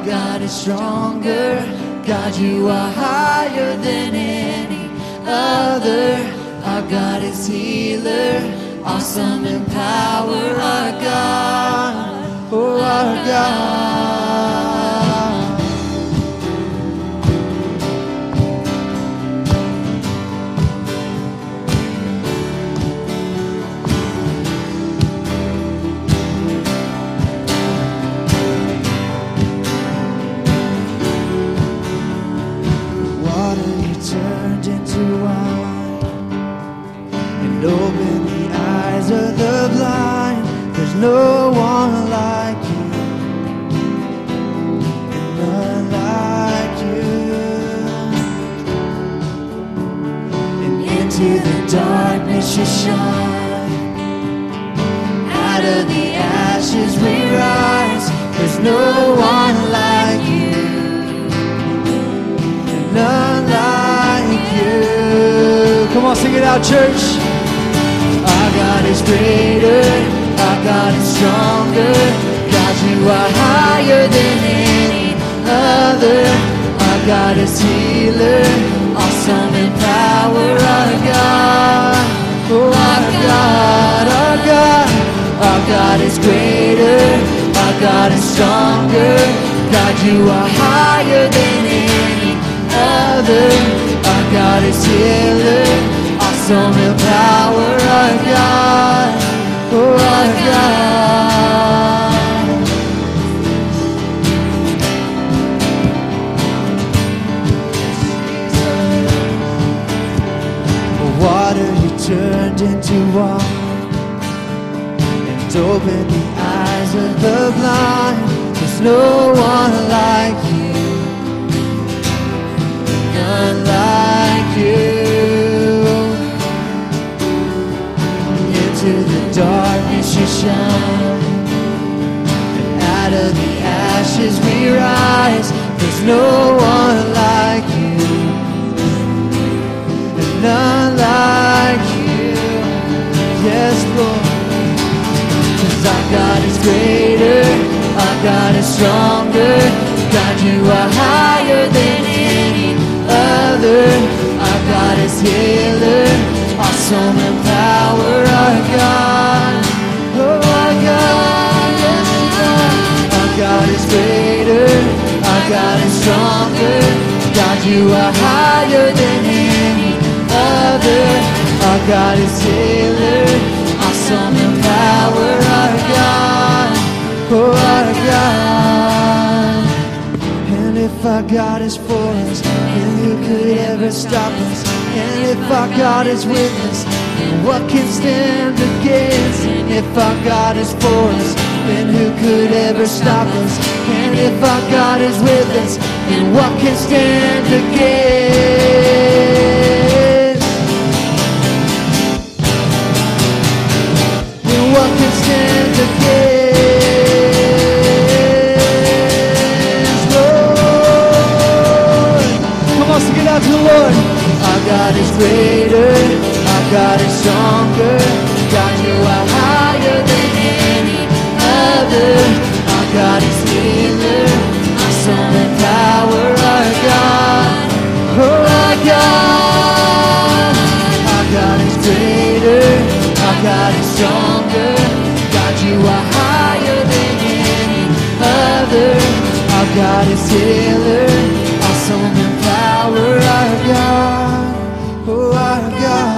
God is stronger. God, you are higher than any other. Our God is healer, awesome in power. Our God, oh our God. Turned into wine and open the eyes of the blind. There's no one like you, and none like you. And into the darkness you shine. Out of the ashes we rise. There's no one like you, and none like you. Come on, sing it out, church. Our God is greater, our God is stronger. God, you are higher than any other. Our God is healer, awesome in power. Our God, oh our God, our God. Our God is greater, our God is stronger. God, you are higher than any other. Our God is healer, awesome in power. Our God, oh our God. Water you turned into wine and opened the eyes of the blind. There's no one like you, none like you. Into the darkness you shine, and out of the ashes we rise. There's no one like you, and none like you. Yes, Lord. 'Cause our God is greater, our God is stronger. God, you are higher than any other. Our God is healer, awesome in power. Our God, oh our God, yes Lord. Our God is greater, our God is stronger. God, you are higher than any other. Our God is healer, awesome in power. Our God, oh our God. And if our God is for us, then who could ever stop us? And if our God is with us, then what can stand against? And if our God is for us, then who could ever stop us? And if our God is with us, then what can stand against? Then what can stand against? Lord, come on, sing it out to the Lord. Our God is greater, our God is stronger. God, you are higher than any other. Our God is healer, awesome in power. Our God, oh our God. Our God is greater, our God is stronger. God, you are higher than any other. Our God is healer, awesome in power. Our God, oh our God.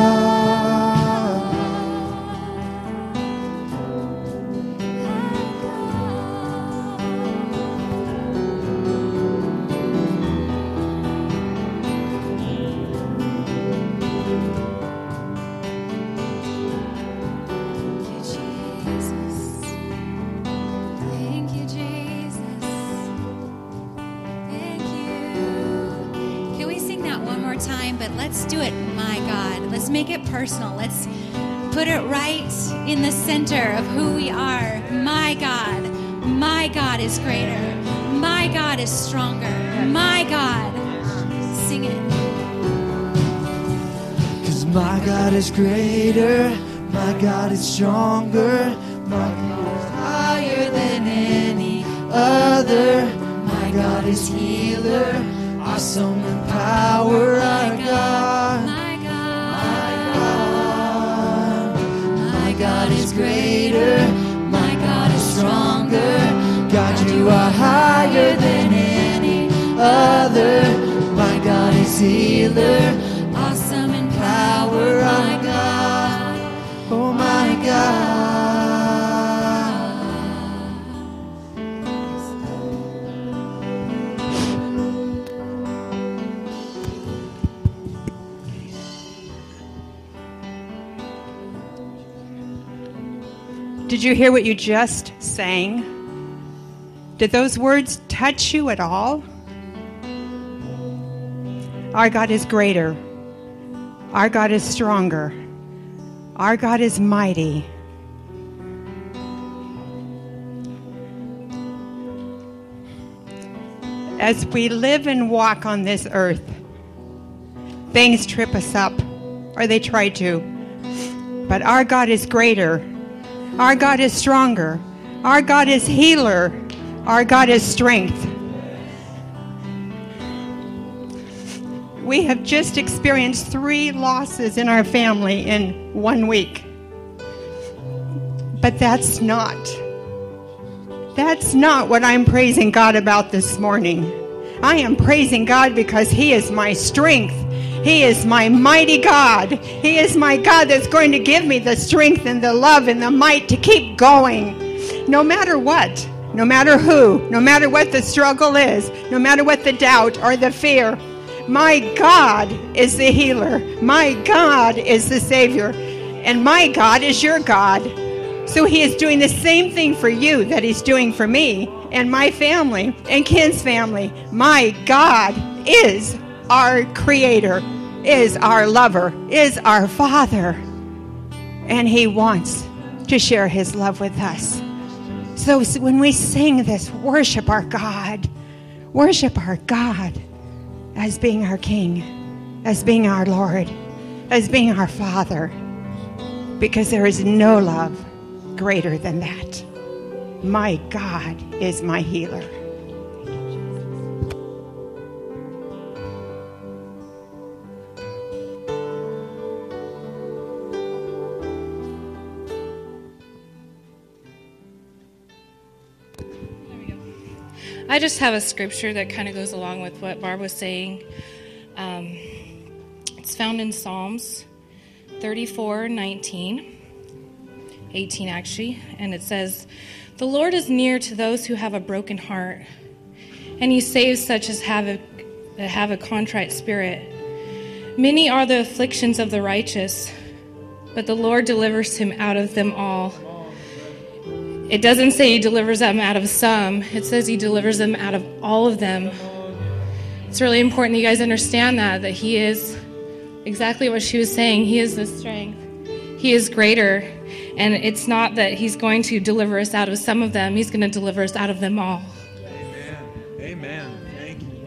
Thank you, Jesus. Thank you. Can we sing that one more time? But let's do it, my God. Let's make it personal. Let's put it right in the center of who we are. My God is greater. My God is stronger. My God. Sing it. 'Cause my God is greater, my God is stronger, my God is higher than any other. God is healer, awesome in power, our God. My God is greater, my God is stronger. God, you are higher than any other. My God is healer, awesome in power, our God. Oh my God. Did you hear what you just sang? Did those words touch you at all? Our God is greater. Our God is stronger. Our God is mighty. As we live and walk on this earth, things trip us up, or they try to. But our God is greater. Our God is stronger. Our God is healer. Our God is strength. We have just experienced 3 losses in our family in 1 week. But that's not what I'm praising God about this morning. I am praising God because He is my strength. He is my mighty God. He is my God that's going to give me the strength and the love and the might to keep going. No matter what, no matter who, no matter what the struggle is, no matter what the doubt or the fear, my God is the healer. My God is the Savior. And my God is your God. So He is doing the same thing for you that He's doing for me and my family and Ken's family. My God is our Creator, is our lover, is our Father. And He wants to share His love with us. So when we sing this, worship our God as being our King, as being our Lord, as being our Father, because there is no love greater than that. My God is my healer. I just have a scripture that kind of goes along with what Barb was saying. It's found in Psalms 34:18 actually, and it says, "The Lord is near to those who have a broken heart, and He saves such as have a contrite spirit. Many are the afflictions of the righteous, but the Lord delivers him out of them all." It doesn't say He delivers them out of some. It says He delivers them out of all of them. It's really important that you guys understand that He is exactly what she was saying. He is the strength. He is greater. And it's not that He's going to deliver us out of some of them. He's going to deliver us out of them all. Amen. Amen. Thank you,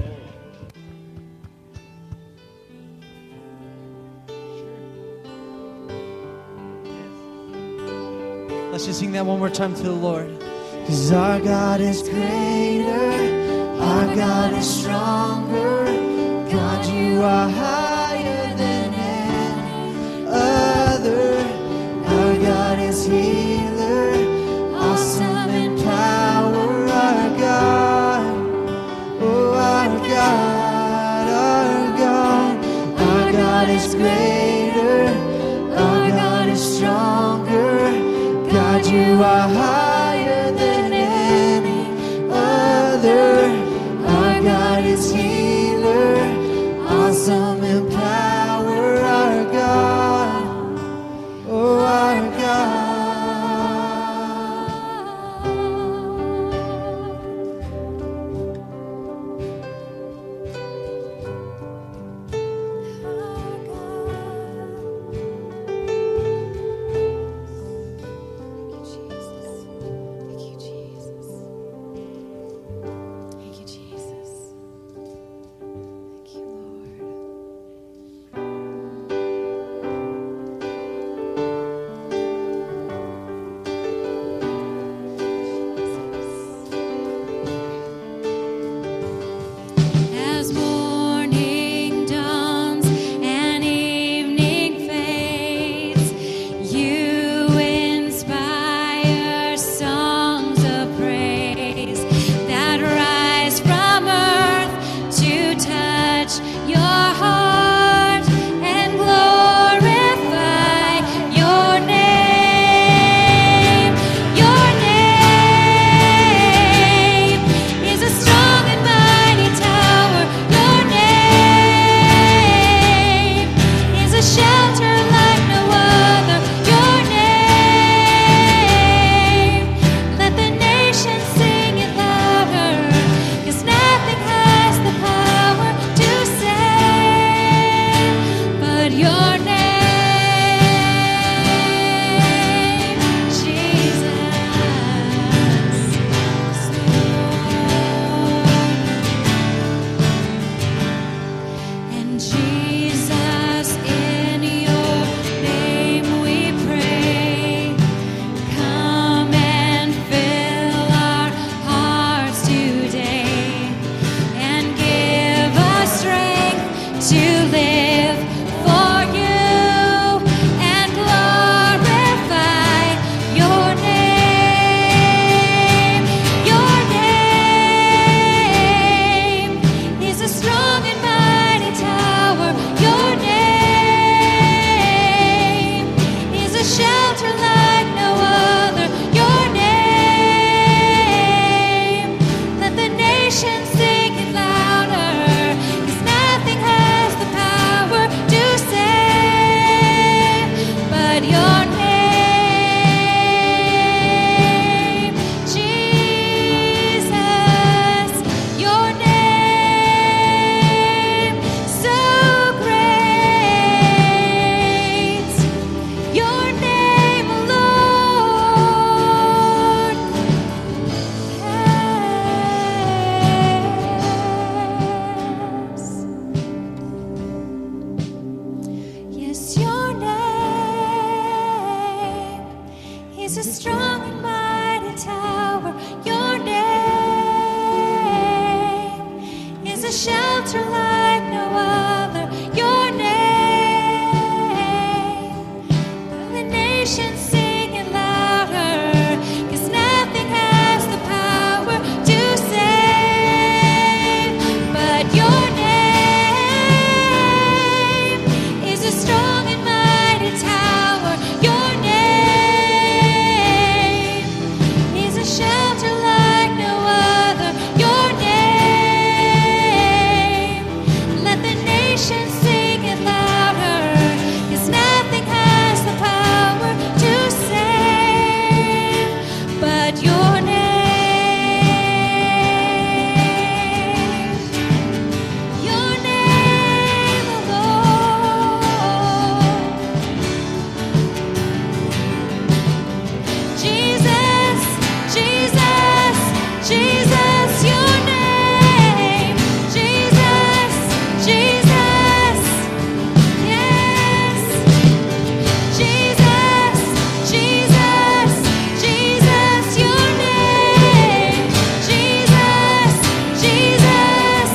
Lord. Let's just sing that one more time to the Lord. 'Cause our God is greater, our God is stronger. God, you are higher than any other. Our God is healer, awesome in power. Our God, oh our God, our God is greater, our God is stronger. God, you are higher than any other. Our God is healer, awesome in power. Our God, oh our God. shelter like no other. Your name. The nations sing it louder, 'cause nothing has the power to save. But your name is a strong and mighty tower. Your name is a shelter like no other. Your name, let the nations sing it louder, 'cause nothing has the power to save but your name. Your name alone. Jesus, Jesus, Jesus, your name. Jesus, Jesus, yes. Jesus, Jesus, Jesus, your name. Jesus, Jesus,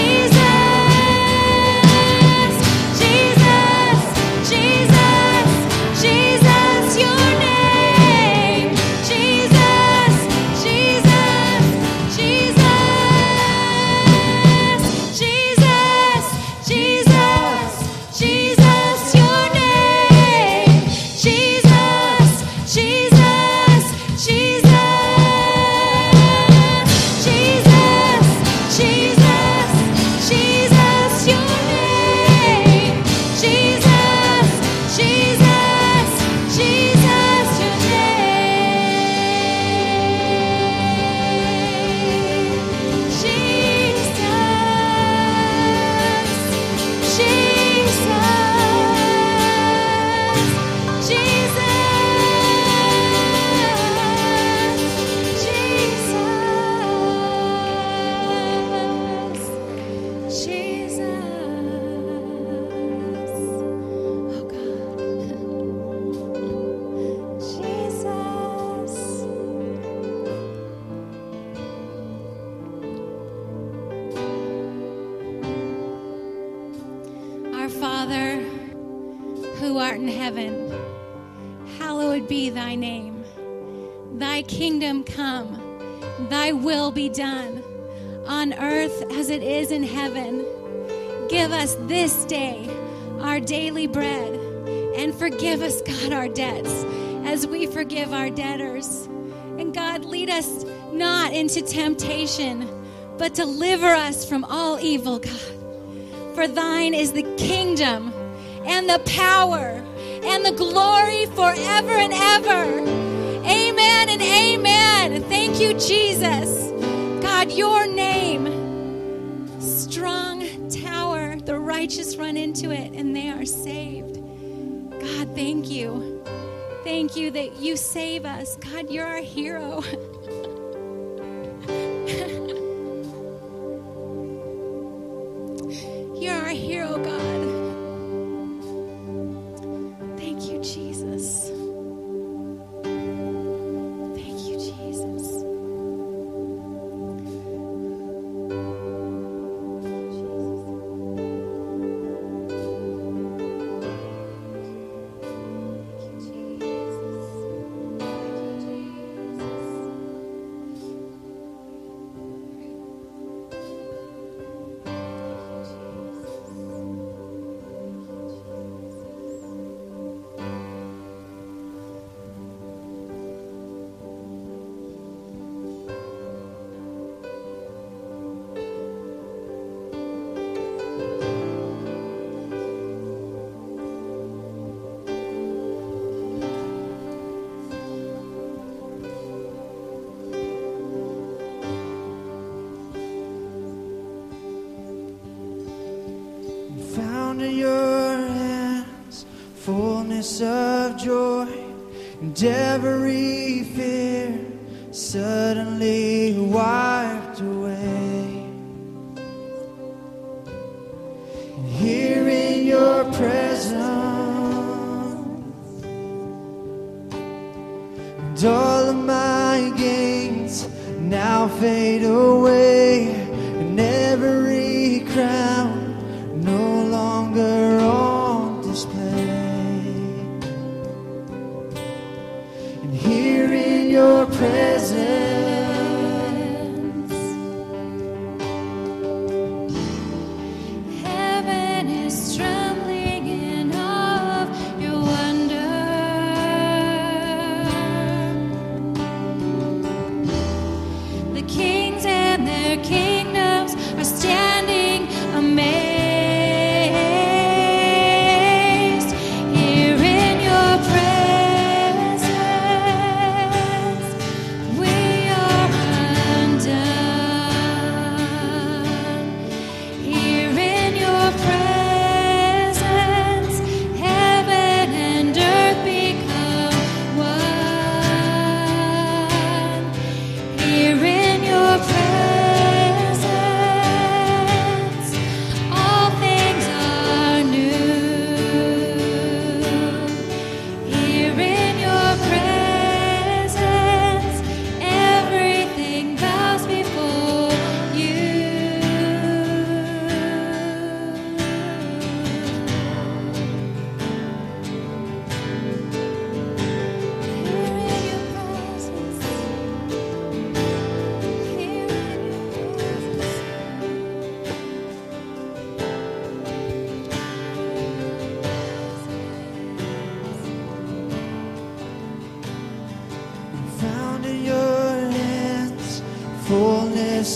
Jesus, Jesus, Jesus, Jesus, your name. Jesus, Jesus, Jesus, Jesus, Jesus, your name. Jesus, Jesus, Jesus, Jesus, Jesus, your name. Jesus, Jesus, Jesus, your name. Our Father, who art in heaven, hallowed be thy name. Thy kingdom come, thy will be done, on earth as it is in heaven. Give us this day our daily bread, and forgive us, God, our debts, as we forgive our debtors. And God, lead us not into temptation, but deliver us from all evil, God. For thine is the kingdom and the power and the glory forever and ever. Amen and amen. Thank you, Jesus. God, your name, strong tower, the righteous run into it and they are saved. God, thank you. Thank you that you save us. God, you're our hero. You're our hero, God. Thank you, Jesus. Thank you, Jesus. Found in your hands fullness of joy, and every fear suddenly wiped away. And here in your presence, and all of my gains now fade away, and every crown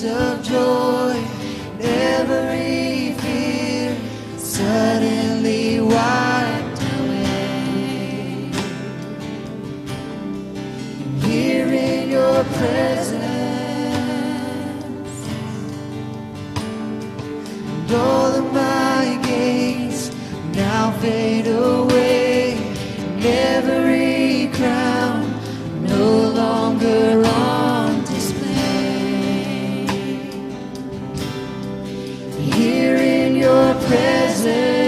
tears of joy, and every fear suddenly wiped away. Here in your presence, and all of my gates now fade away, and every crown no longer on display. Here in your presence,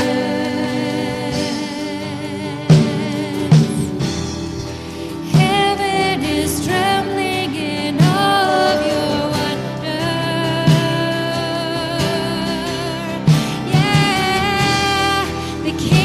Heaven is trembling in awe of your wonder. Yeah, the King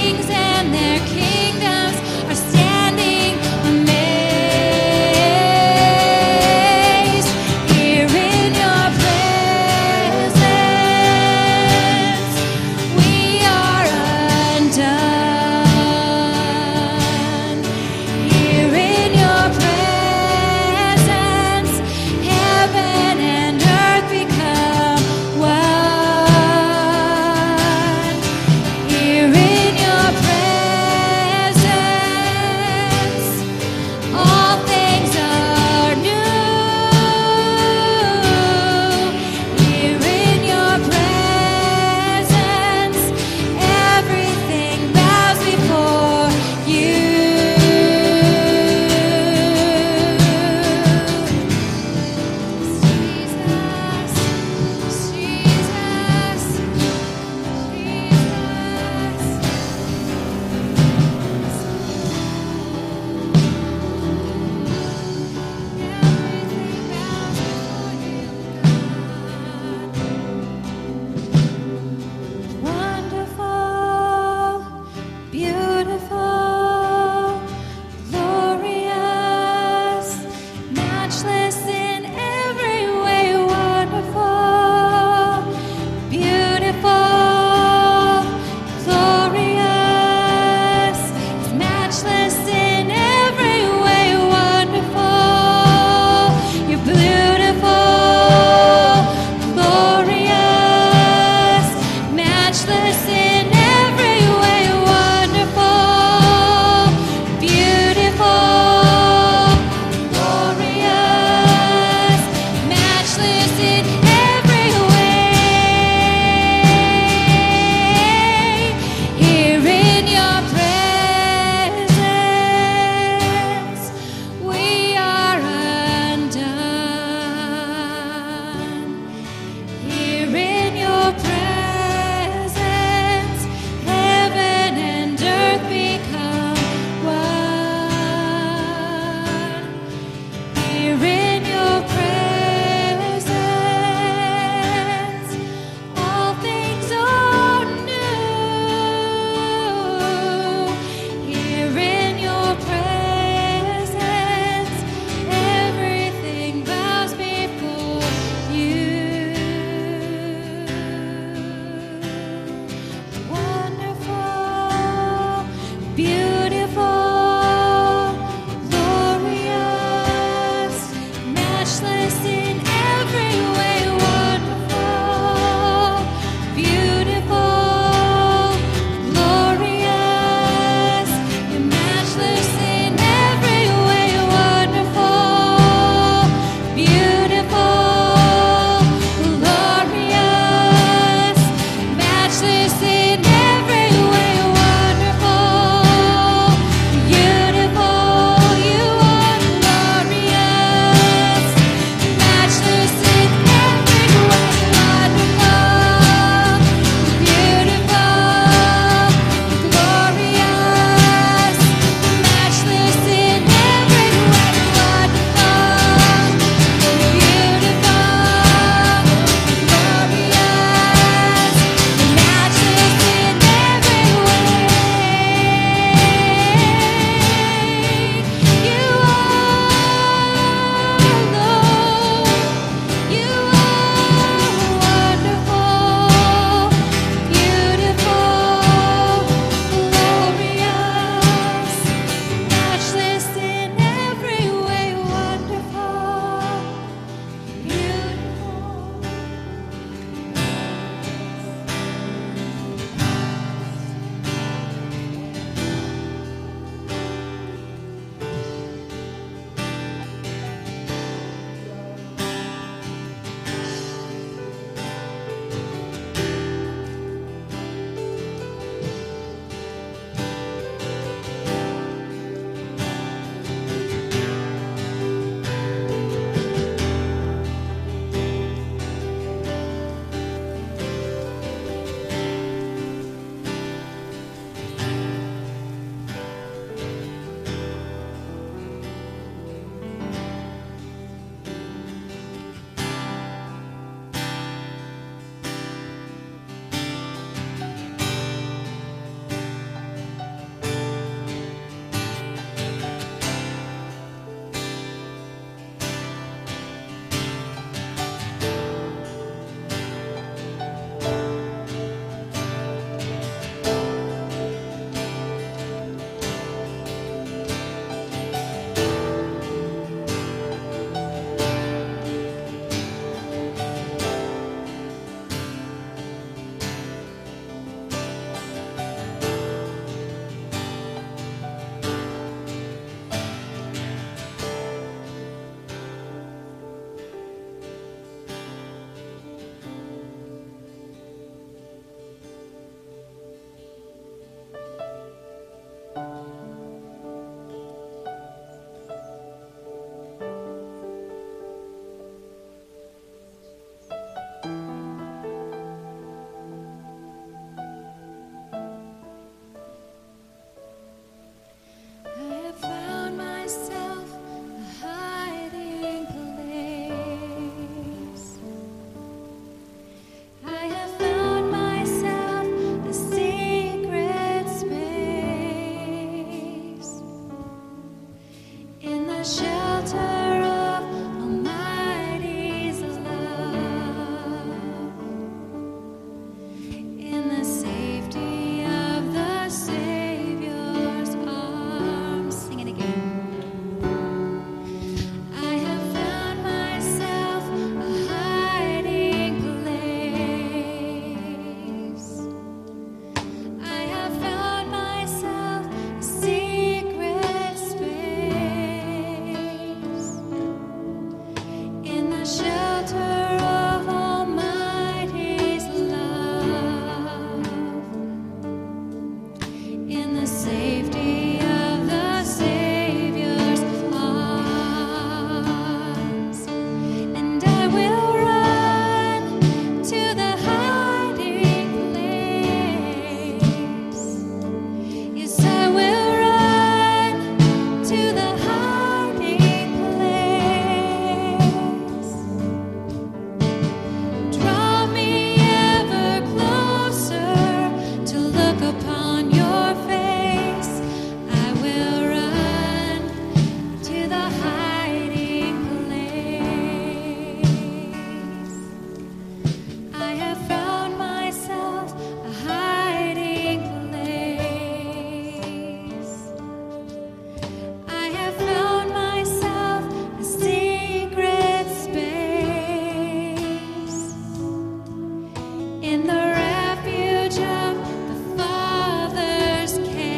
in the refuge of the Father's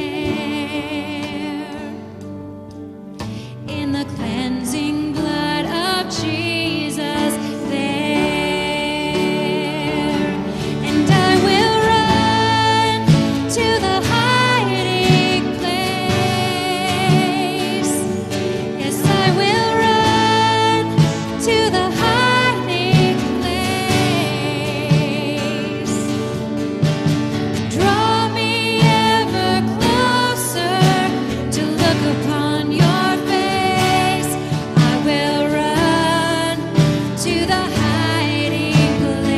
care, in the cleansing blood of Jesus there. And I will run to the hiding place. Yes, I will run to the hiding place. Draw me ever closer to look upon your face. I will run to the hiding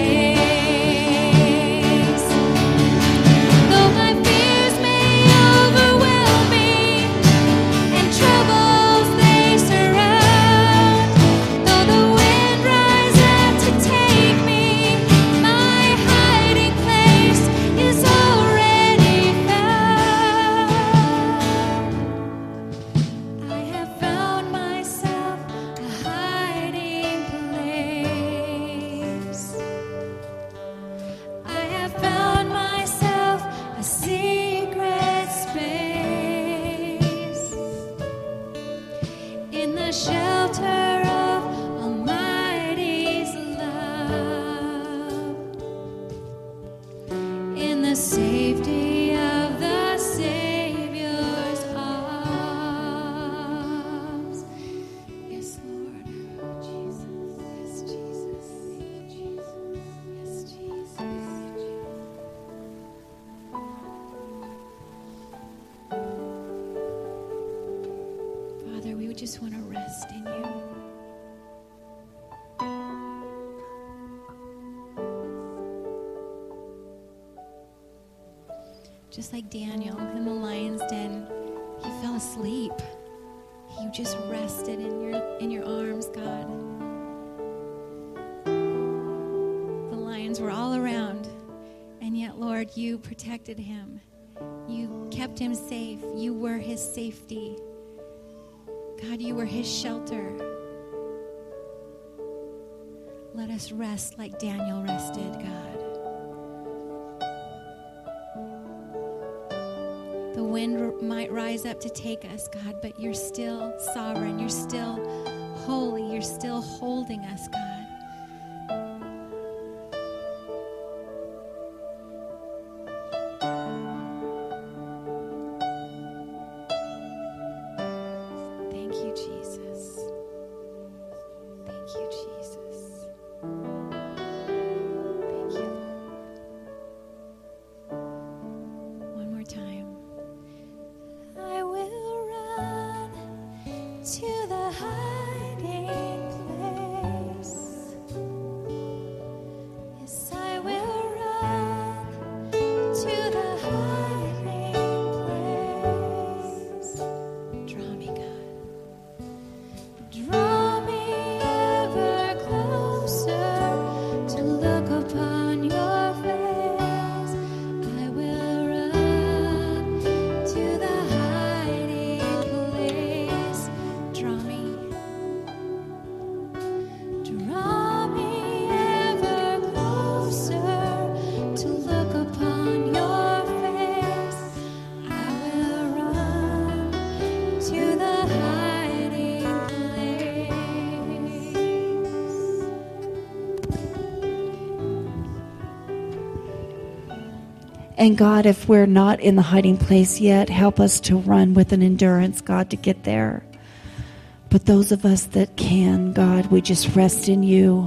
place. Though my fears may overwhelm me and troubles they surround, though the wind rise up to take me, my hiding place is already found. I have found myself a hiding place. I have found myself a secret space in the shelter of Almighty's love, in the safety of the Savior's arms. Yes, Lord. Jesus. Yes, Jesus. Yes, Jesus. Father, we would just want to rest in you. Just like Daniel in the lion's den, he fell asleep. He just rested in your arms, God. The lions were all around, and yet, Lord, you protected him. You kept him safe. You were his safety. God, you were his shelter. Let us rest like Daniel rested, God. The wind might rise up to take us, God, but you're still sovereign. You're still holy. You're still holding us, God. Thank you, Jesus. Thank you, Jesus. Thank you, Lord. One more time. I will run to the hiding place. Yes, I will run to the hiding place. Draw me, God. Draw me ever closer to look upon your face. I will run to the hiding place. Draw me ever closer to look upon your face. I will run to the hiding place. And God, if we're not in the hiding place yet, help us to run with an endurance, God, to get there. But those of us that can, God, we just rest in you.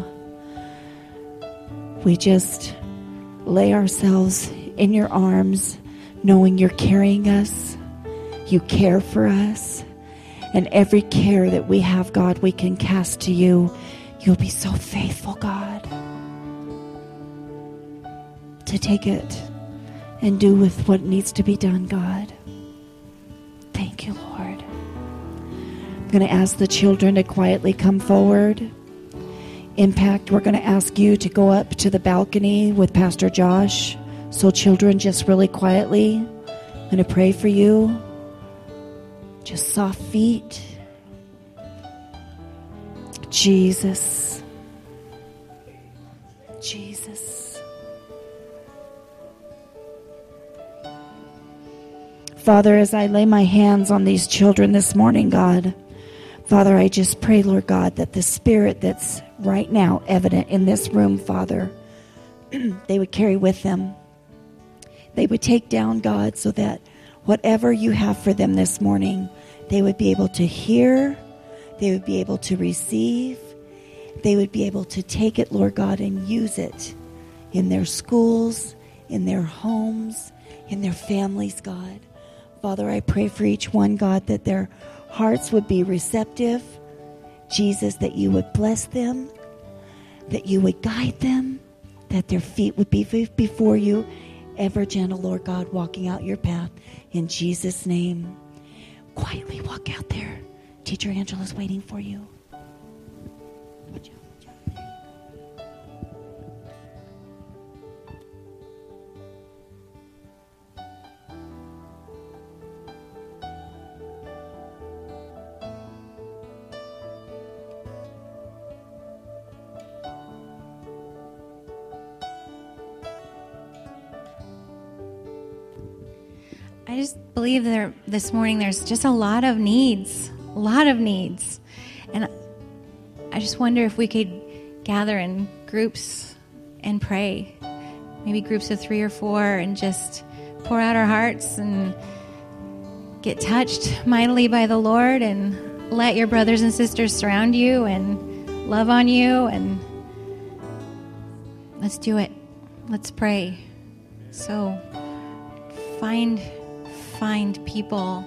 We just lay ourselves in your arms, knowing you're carrying us. You care for us. And every care that we have, God, we can cast to you. You'll be so faithful, God, to take it and do with what needs to be done, God. Thank you, Lord. I'm going to ask the children to quietly come forward. Impact, we're going to ask you to go up to the balcony with Pastor Josh. So children, just really quietly, I'm going to pray for you. Just soft feet. Jesus. Jesus. Father, as I lay my hands on these children this morning, God, Father, I just pray, Lord God, that the spirit that's right now evident in this room, Father, they would carry with them. They would take down, God, so that whatever you have for them this morning, they would be able to hear, they would be able to receive, they would be able to take it, Lord God, and use it in their schools, in their homes, in their families, God. Father, I pray for each one, God, that their hearts would be receptive. Jesus, that you would bless them, that you would guide them, that their feet would be before you, ever gentle, Lord God, walking out your path. In Jesus' name, quietly walk out there. Teacher Angela's waiting for you. I just believe this morning there's just a lot of needs. And I just wonder if we could gather in groups and pray. Maybe groups of 3 or 4 and just pour out our hearts and get touched mightily by the Lord, and let your brothers and sisters surround you and love on you, and let's do it. Let's pray. So find people.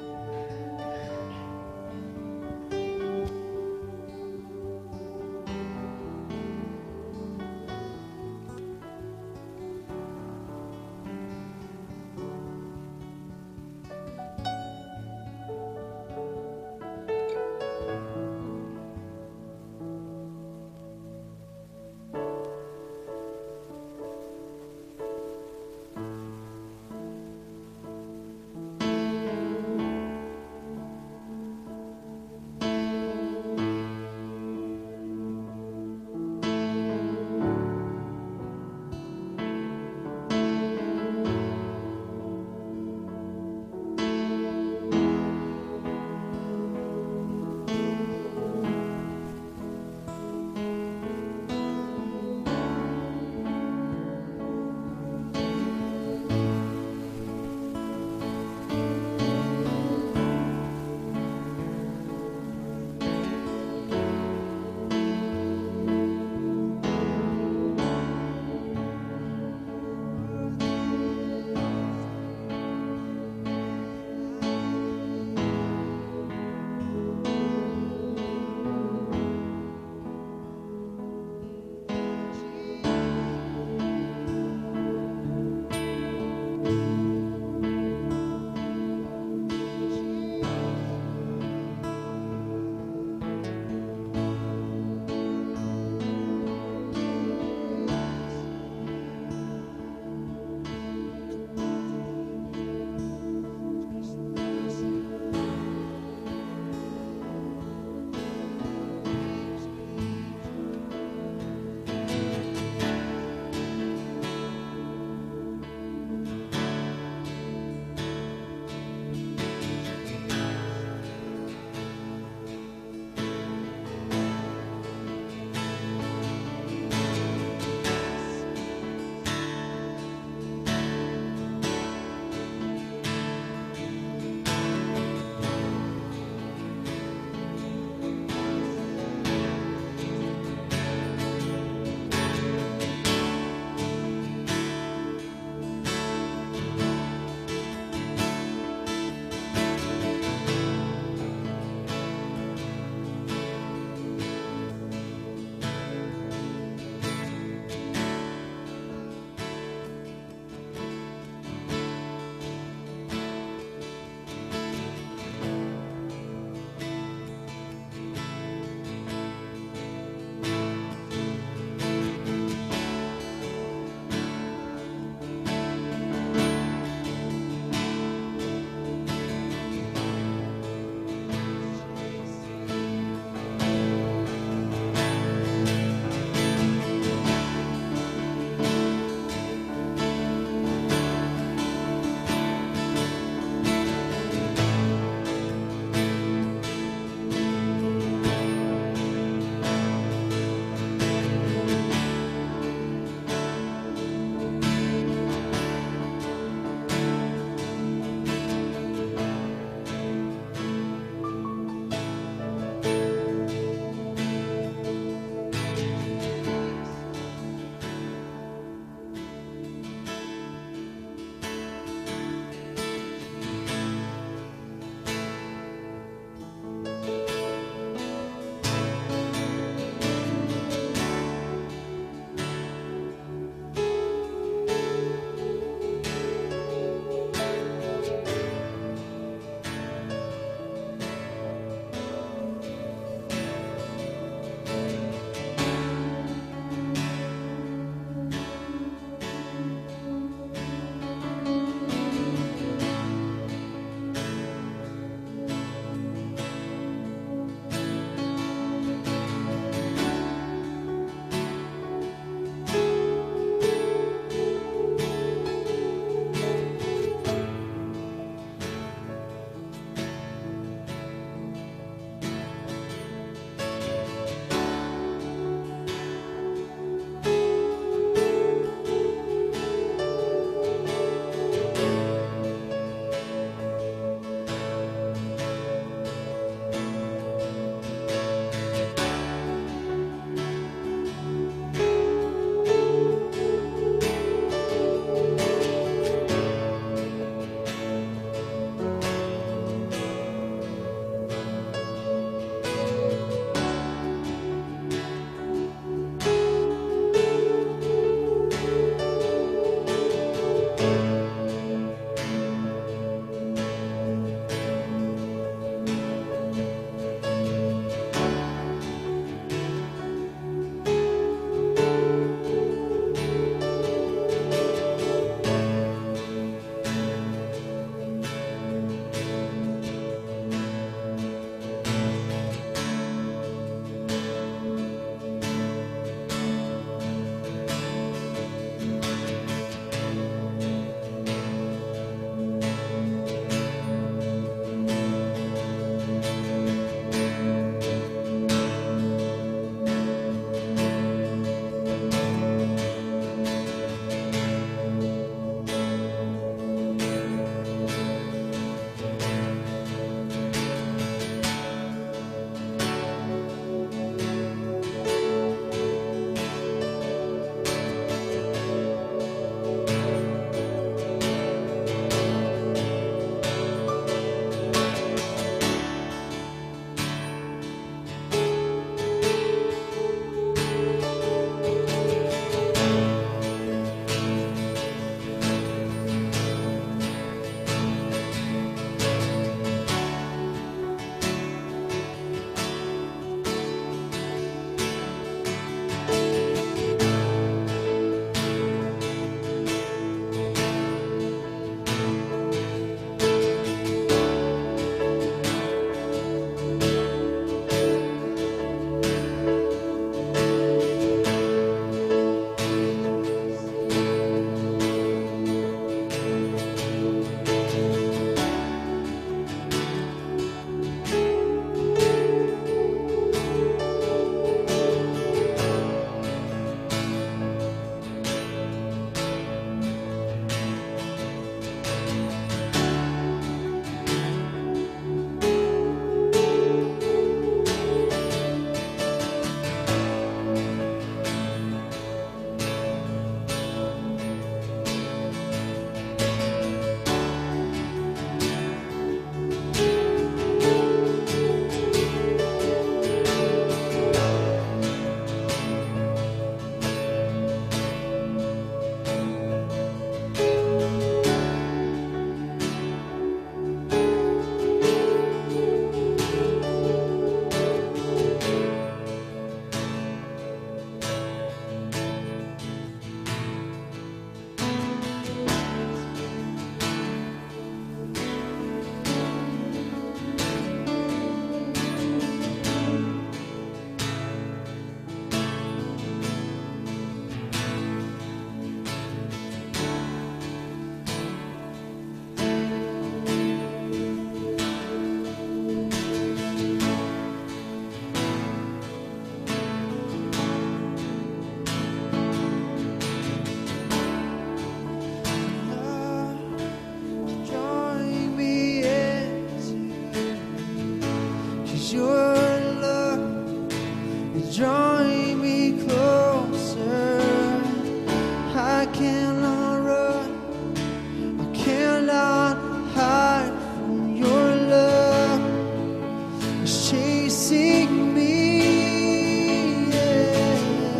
cannot run, I cannot hide from your love. It's chasing me, yeah.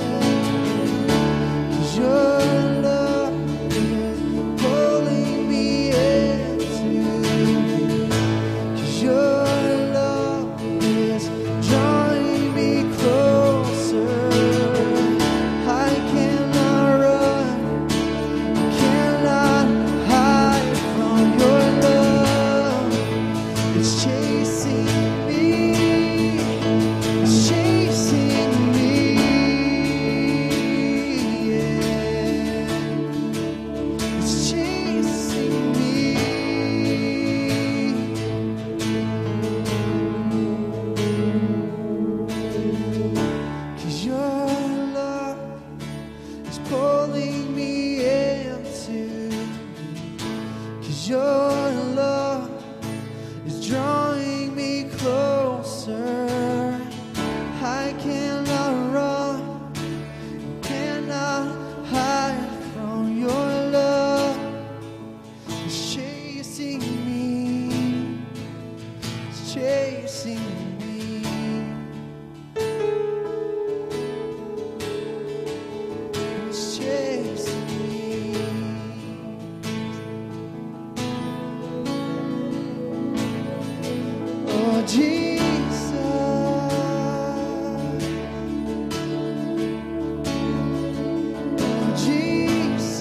'Cause your love is pulling me into you. 'Cause your love is drawing me closer. I cannot run, cannot hide from your love. It's chasing me, it's chasing me, yeah. It's chasing me. 'Cause your love is pulling me into you. 'Cause your love is drawing me closer. I cannot run, cannot hide from your love. It's chasing me, it's chasing me. It's chasing me. Oh, Jesus. Oh, Jesus.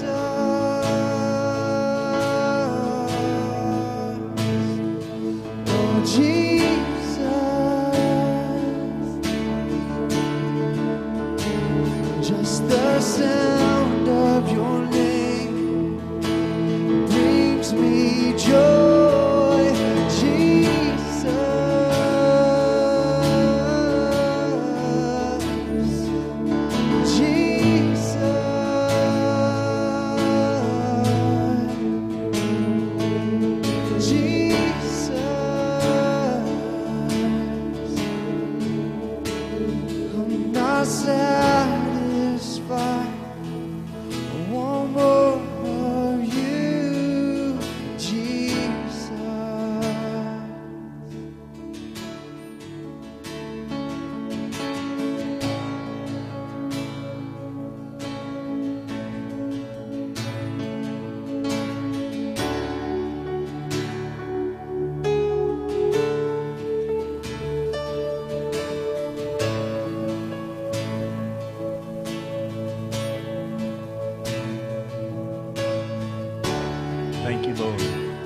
Oh, Jesus. Just the sound of your name brings me joy, Jesus. Jesus. I'm not satisfied. I want more of you, Jesus. Thank you, Lord.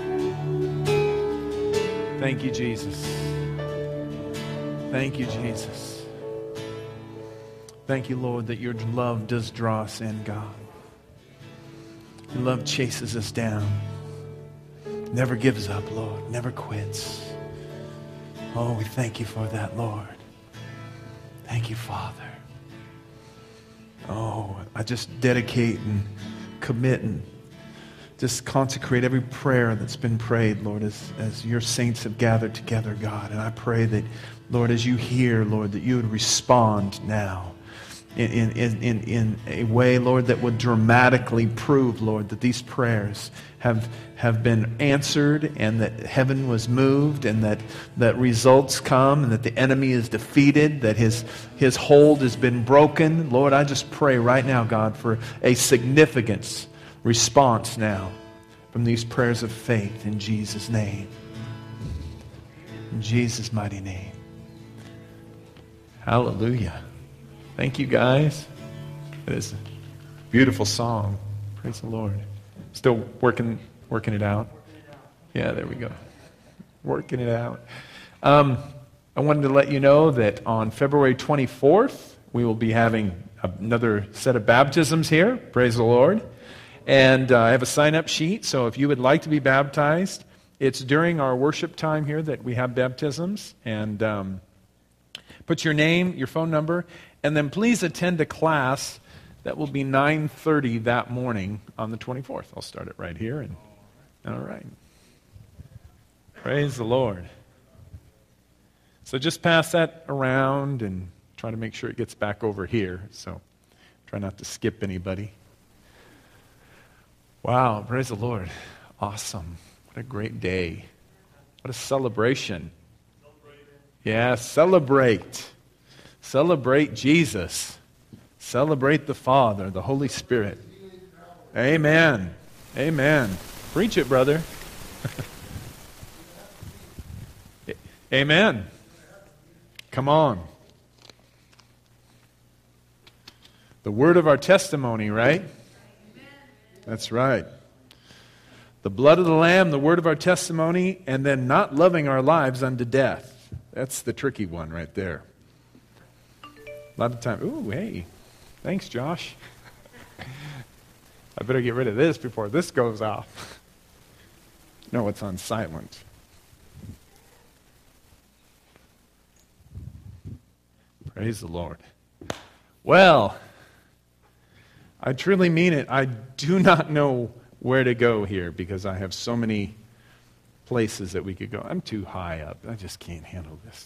Thank you, Jesus. Thank you, Jesus. Thank you, Lord, that your love does draw us in, God. Your love chases us down. Never gives up, Lord. Never quits. Oh, we thank you for that, Lord. Thank you, Father. Oh, I just dedicate and commit and just consecrate every prayer that's been prayed, Lord, as your saints have gathered together, God. And I pray that, Lord, as you hear, Lord, that you would respond now in a way, Lord, that would dramatically prove, Lord, that these prayers have been answered and that heaven was moved and that results come and that the enemy is defeated, that his hold has been broken. Lord, I just pray right now, God, for a significance response now from these prayers of faith in Jesus' name. In Jesus' mighty name. Hallelujah. Thank you, guys. It is a beautiful song. Praise the Lord. Still working it out. Yeah, there we go. Working it out. I wanted to let you know that on February 24th, we will be having another set of baptisms here. Praise the Lord. And I have a sign-up sheet, so if you would like to be baptized, it's during our worship time here that we have baptisms. And put your name, your phone number, and then please attend a class that will be 9:30 that morning on the 24th. I'll start it right here. All right. Praise the Lord. So just pass that around and try to make sure it gets back over here. So try not to skip anybody. Wow, praise the Lord. Awesome. What a great day. What a celebration. Yeah, celebrate. Celebrate Jesus. Celebrate the Father, the Holy Spirit. Amen. Amen. Preach it, brother. Amen. Come on. The word of our testimony, right? That's right. The blood of the Lamb, the word of our testimony, and then not loving our lives unto death. That's the tricky one right there. A lot of time. Ooh, hey. Thanks, Josh. I better get rid of this before this goes off. No, it's on silent. Praise the Lord. Well, I truly mean it. I do not know where to go here because I have so many places that we could go. I'm too high up. I just can't handle this.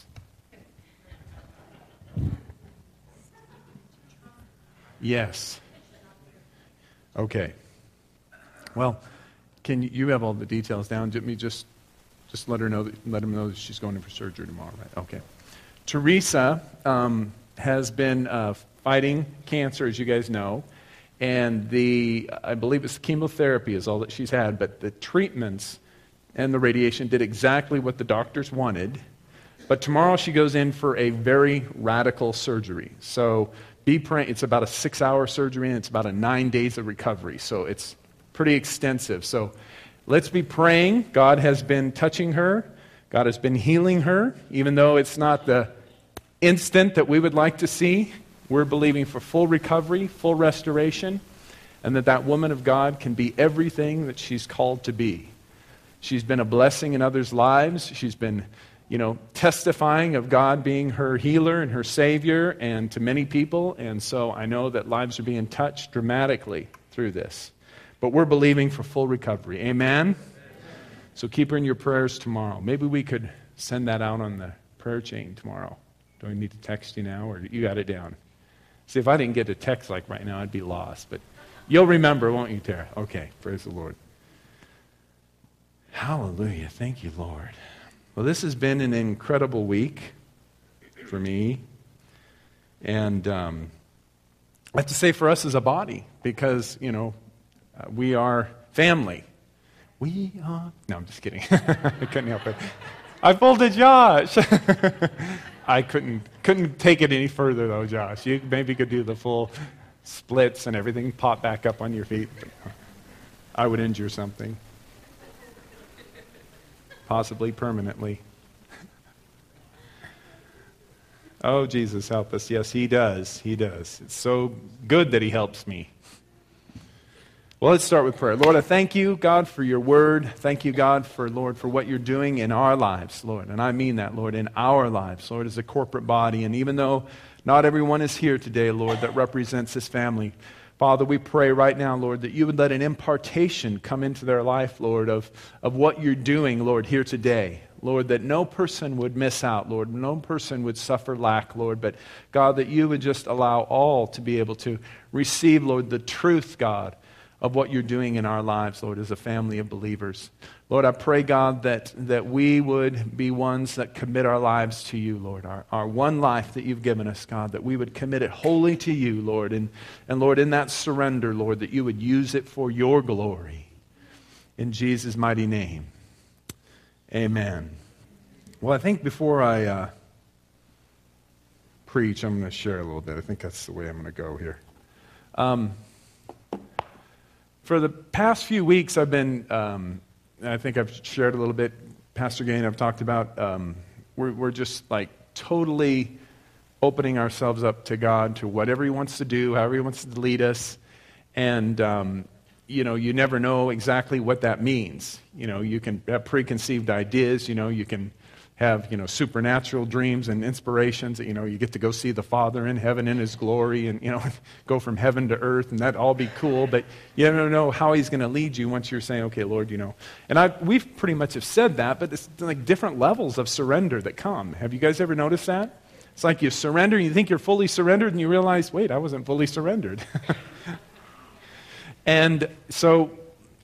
Yes. Okay. Well, can you have all the details down? Let me just let her know. Let him know that she's going in for surgery tomorrow, right? Okay. Teresa has been fighting cancer, as you guys know. And I believe it's chemotherapy is all that she's had, but the treatments and the radiation did exactly what the doctors wanted. But tomorrow she goes in for a very radical surgery. So be praying. It's about a 6-hour surgery, and it's about 9 days of recovery. So it's pretty extensive. So let's be praying. God has been touching her. God has been healing her, even though it's not the instant that we would like to see. We're believing for full recovery, full restoration, and that woman of God can be everything that she's called to be. She's been a blessing in others' lives. She's been, testifying of God being her healer and her Savior and to many people. And so I know that lives are being touched dramatically through this. But we're believing for full recovery. Amen? So keep her in your prayers tomorrow. Maybe we could send that out on the prayer chain tomorrow. Do I need to text you now, or you got it down? See, if I didn't get a text like right now, I'd be lost. But you'll remember, won't you, Tara? Okay, praise the Lord. Hallelujah. Thank you, Lord. Well, this has been an incredible week for me. And I have to say for us as a body, because, we are family. We are... No, I'm just kidding. I couldn't help it. I pulled a Josh. I couldn't take it any further, though, Josh. You maybe could do the full splits and everything, pop back up on your feet. I would injure something. Possibly permanently. Oh, Jesus, help us. Yes, He does. He does. It's so good that He helps me. Well, let's start with prayer. Lord, I thank you, God, for your word. Thank you, God, for what you're doing in our lives, Lord. And I mean that, Lord, in our lives, Lord, as a corporate body. And even though not everyone is here today, Lord, that represents this family, Father, we pray right now, Lord, that you would let an impartation come into their life, Lord, of what you're doing, Lord, here today. Lord, that no person would miss out, Lord. No person would suffer lack, Lord. But, God, that you would just allow all to be able to receive, Lord, the truth, God, of what you're doing in our lives, Lord, as a family of believers. Lord, I pray, God, that we would be ones that commit our lives to you, Lord, our one life that you've given us, God, that we would commit it wholly to you, Lord, and Lord, in that surrender, Lord, that you would use it for your glory. In Jesus' mighty name, amen. Well, I think before I preach, I'm going to share a little bit. I think that's the way I'm going to go here. For the past few weeks, I've been, I think I've shared a little bit, Pastor Gain, I've talked about, we're just like totally opening ourselves up to God, to whatever He wants to do, however He wants to lead us. And, you never know exactly what that means. You can have preconceived ideas, you can have, supernatural dreams and inspirations. You get to go see the Father in heaven in His glory and, go from heaven to earth, and that'd all be cool. But you never know how He's going to lead you once you're saying, okay, Lord, And we've pretty much have said that, but it's like different levels of surrender that come. Have you guys ever noticed that? It's like you surrender, and you think you're fully surrendered, and you realize, wait, I wasn't fully surrendered. And so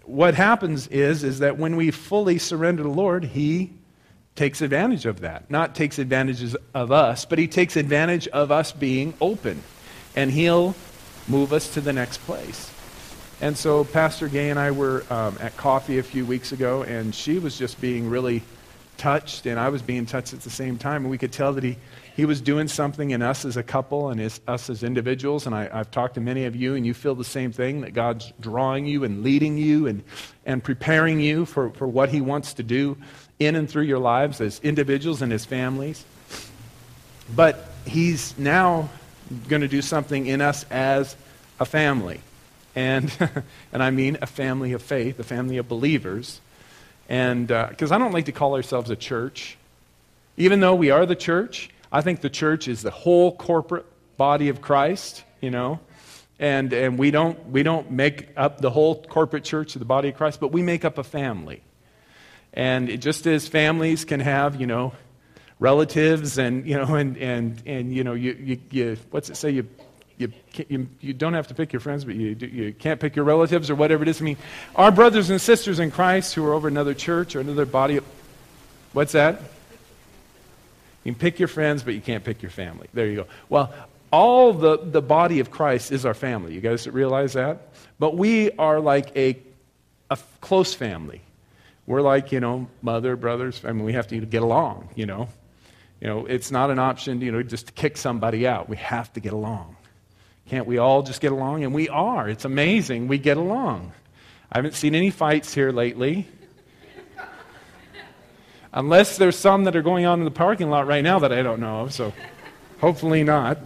what happens is that when we fully surrender to the Lord, He takes advantage of that. Not takes advantage of us, but He takes advantage of us being open. And He'll move us to the next place. And so Pastor Gay and I were at coffee a few weeks ago, and she was just being really touched, and I was being touched at the same time. And we could tell that he was doing something in us as a couple and us as individuals. And I've talked to many of you, and you feel the same thing, that God's drawing you and leading you and preparing you for what He wants to do in and through your lives as individuals and as families. But He's now going to do something in us as a family. And I mean a family of faith, a family of believers. And because I don't like to call ourselves a church. Even though we are the church, I think the church is the whole corporate body of Christ, you know. And we don't make up the whole corporate church of the body of Christ, but we make up a family. And it, just as families can have, you know, relatives and, you know, and you know, you what's it say, you don't have to pick your friends, but you can't pick your relatives or whatever it is. I mean, our brothers and sisters in Christ who are over another church or another body of, what's that? You can pick your friends, but you can't pick your family. There you go. Well, all the body of Christ is our family. You guys realize that? But we are like a close family. We're like, you know, mother, brothers. I mean, we have to get along, you know. You know, it's not an option, you know, just to kick somebody out. We have to get along. Can't we all just get along? And we are. It's amazing. We get along. I haven't seen any fights here lately. Unless there's some that are going on in the parking lot right now that I don't know of, so hopefully not.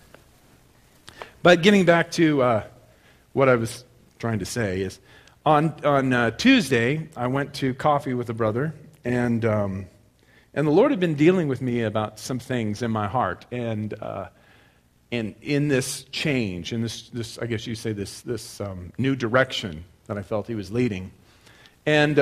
But getting back to what I was trying to say is, on Tuesday, I went to coffee with a brother, and the Lord had been dealing with me about some things in my heart, and in this change, in this I guess you say this new direction that I felt He was leading, and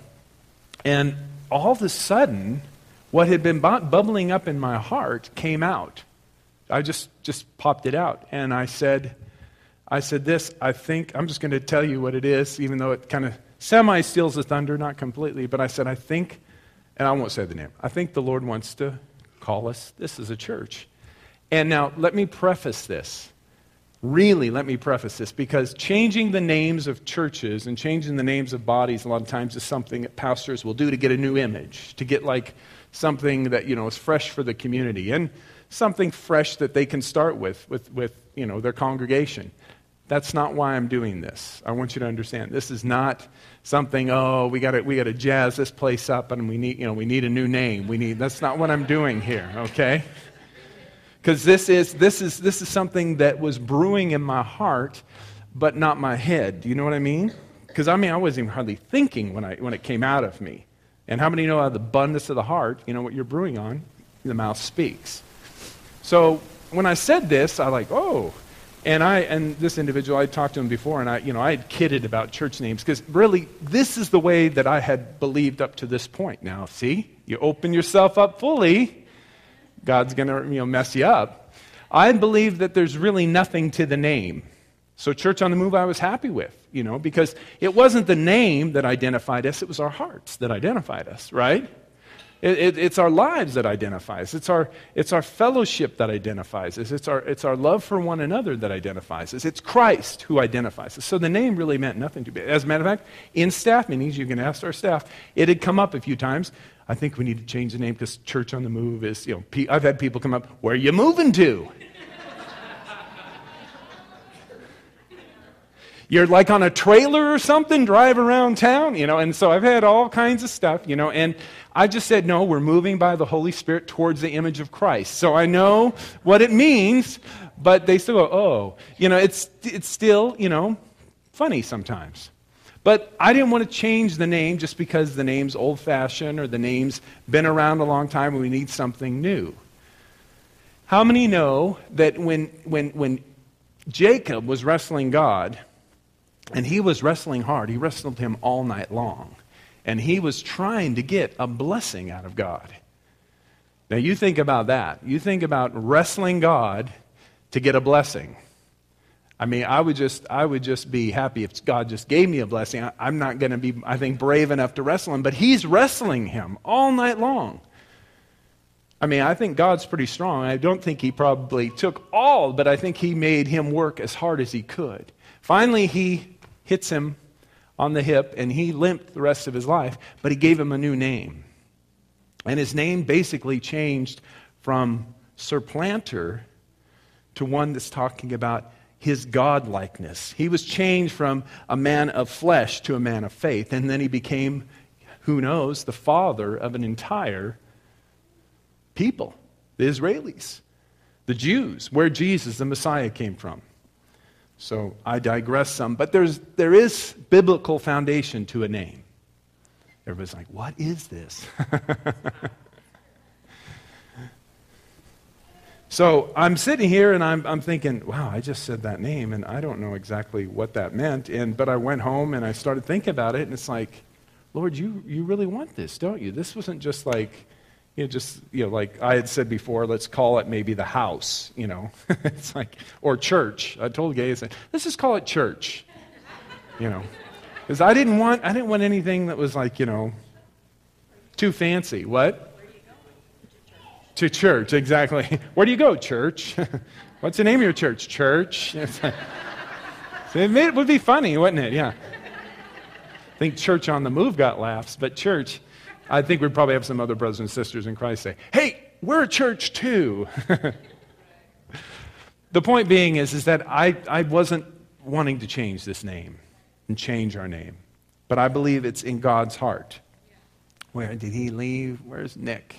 all of a sudden, what had been bubbling up in my heart came out. I just popped it out, and I said this. I think I'm just going to tell you what it is, even though it kind of semi-steals the thunder, not completely. But I said, I think, and I won't say the name. I think the Lord wants to call us. This is a church. And now let me preface this. Really, let me preface this, because changing the names of churches and changing the names of bodies a lot of times is something that pastors will do to get a new image, to get like something that, you know, is fresh for the community and something fresh that they can start with you know, their congregation. That's not why I'm doing this. I want you to understand. This is not something, oh, we got to jazz this place up and we need a new name. That's not what I'm doing here, okay? Because this is something that was brewing in my heart, but not my head. Do you know what I mean? Because I wasn't even hardly thinking when it came out of me. And how many know out of the abundance of the heart, you know what you're brewing on? The mouth speaks. So when I said this, I like, oh, and this individual, I talked to him before, and I had kidded about church names because really this is the way that I had believed up to this point. Now, see, you open yourself up fully. God's going to mess you up. I believe that there's really nothing to the name. So Church on the Move I was happy with, because it wasn't the name that identified us, it was our hearts that identified us, right? It's our lives that identify us. It's our fellowship that identifies us. It's our love for one another that identifies us. It's Christ who identifies us. So the name really meant nothing to me. As a matter of fact, in staff meetings, you can ask our staff, it had come up a few times. I think we need to change the name because Church on the Move is, I've had people come up, where are you moving to? You're like on a trailer or something, drive around town, and so I've had all kinds of stuff, and I just said, no, we're moving by the Holy Spirit towards the image of Christ. So I know what it means, but they still go, oh, it's still, funny sometimes. But I didn't want to change the name just because the name's old-fashioned or the name's been around a long time and we need something new. How many know that when Jacob was wrestling God, and he was wrestling hard, he wrestled him all night long, and he was trying to get a blessing out of God. Now you think about that. You think about wrestling God to get a blessing. I mean, I would just be happy if God just gave me a blessing. I'm not going to be, I think, brave enough to wrestle him, but he's wrestling him all night long. I mean, I think God's pretty strong. I don't think he probably took all, but I think he made him work as hard as he could. Finally, he hits him on the hip, and he limped the rest of his life, but he gave him a new name. And his name basically changed from supplanter to one that's talking about his godlikeness. He was changed from a man of flesh to a man of faith, and then he became, who knows, the father of an entire people, the Israelis, the Jews, where Jesus, the Messiah, came from. So I digress some, but there is biblical foundation to a name. Everybody's like, what is this? So I'm sitting here and I'm thinking, wow, I just said that name and I don't know exactly what that meant. But I went home and I started thinking about it, and it's like, Lord, you really want this, don't you? This wasn't just like, like I had said before, let's call it maybe the house, It's like, or church. I told Gay, I said, let's just call it church, Because I didn't want anything that was like, too fancy. What? To church, exactly. Where do you go, church? What's the name of your church? Church. It would be funny, wouldn't it? Yeah. I think Church on the Move got laughs, but church, I think we'd probably have some other brothers and sisters in Christ say, hey, we're a church too. The point being is that I wasn't wanting to change this name and change our name, but I believe it's in God's heart. Where did he leave? Where's Nick?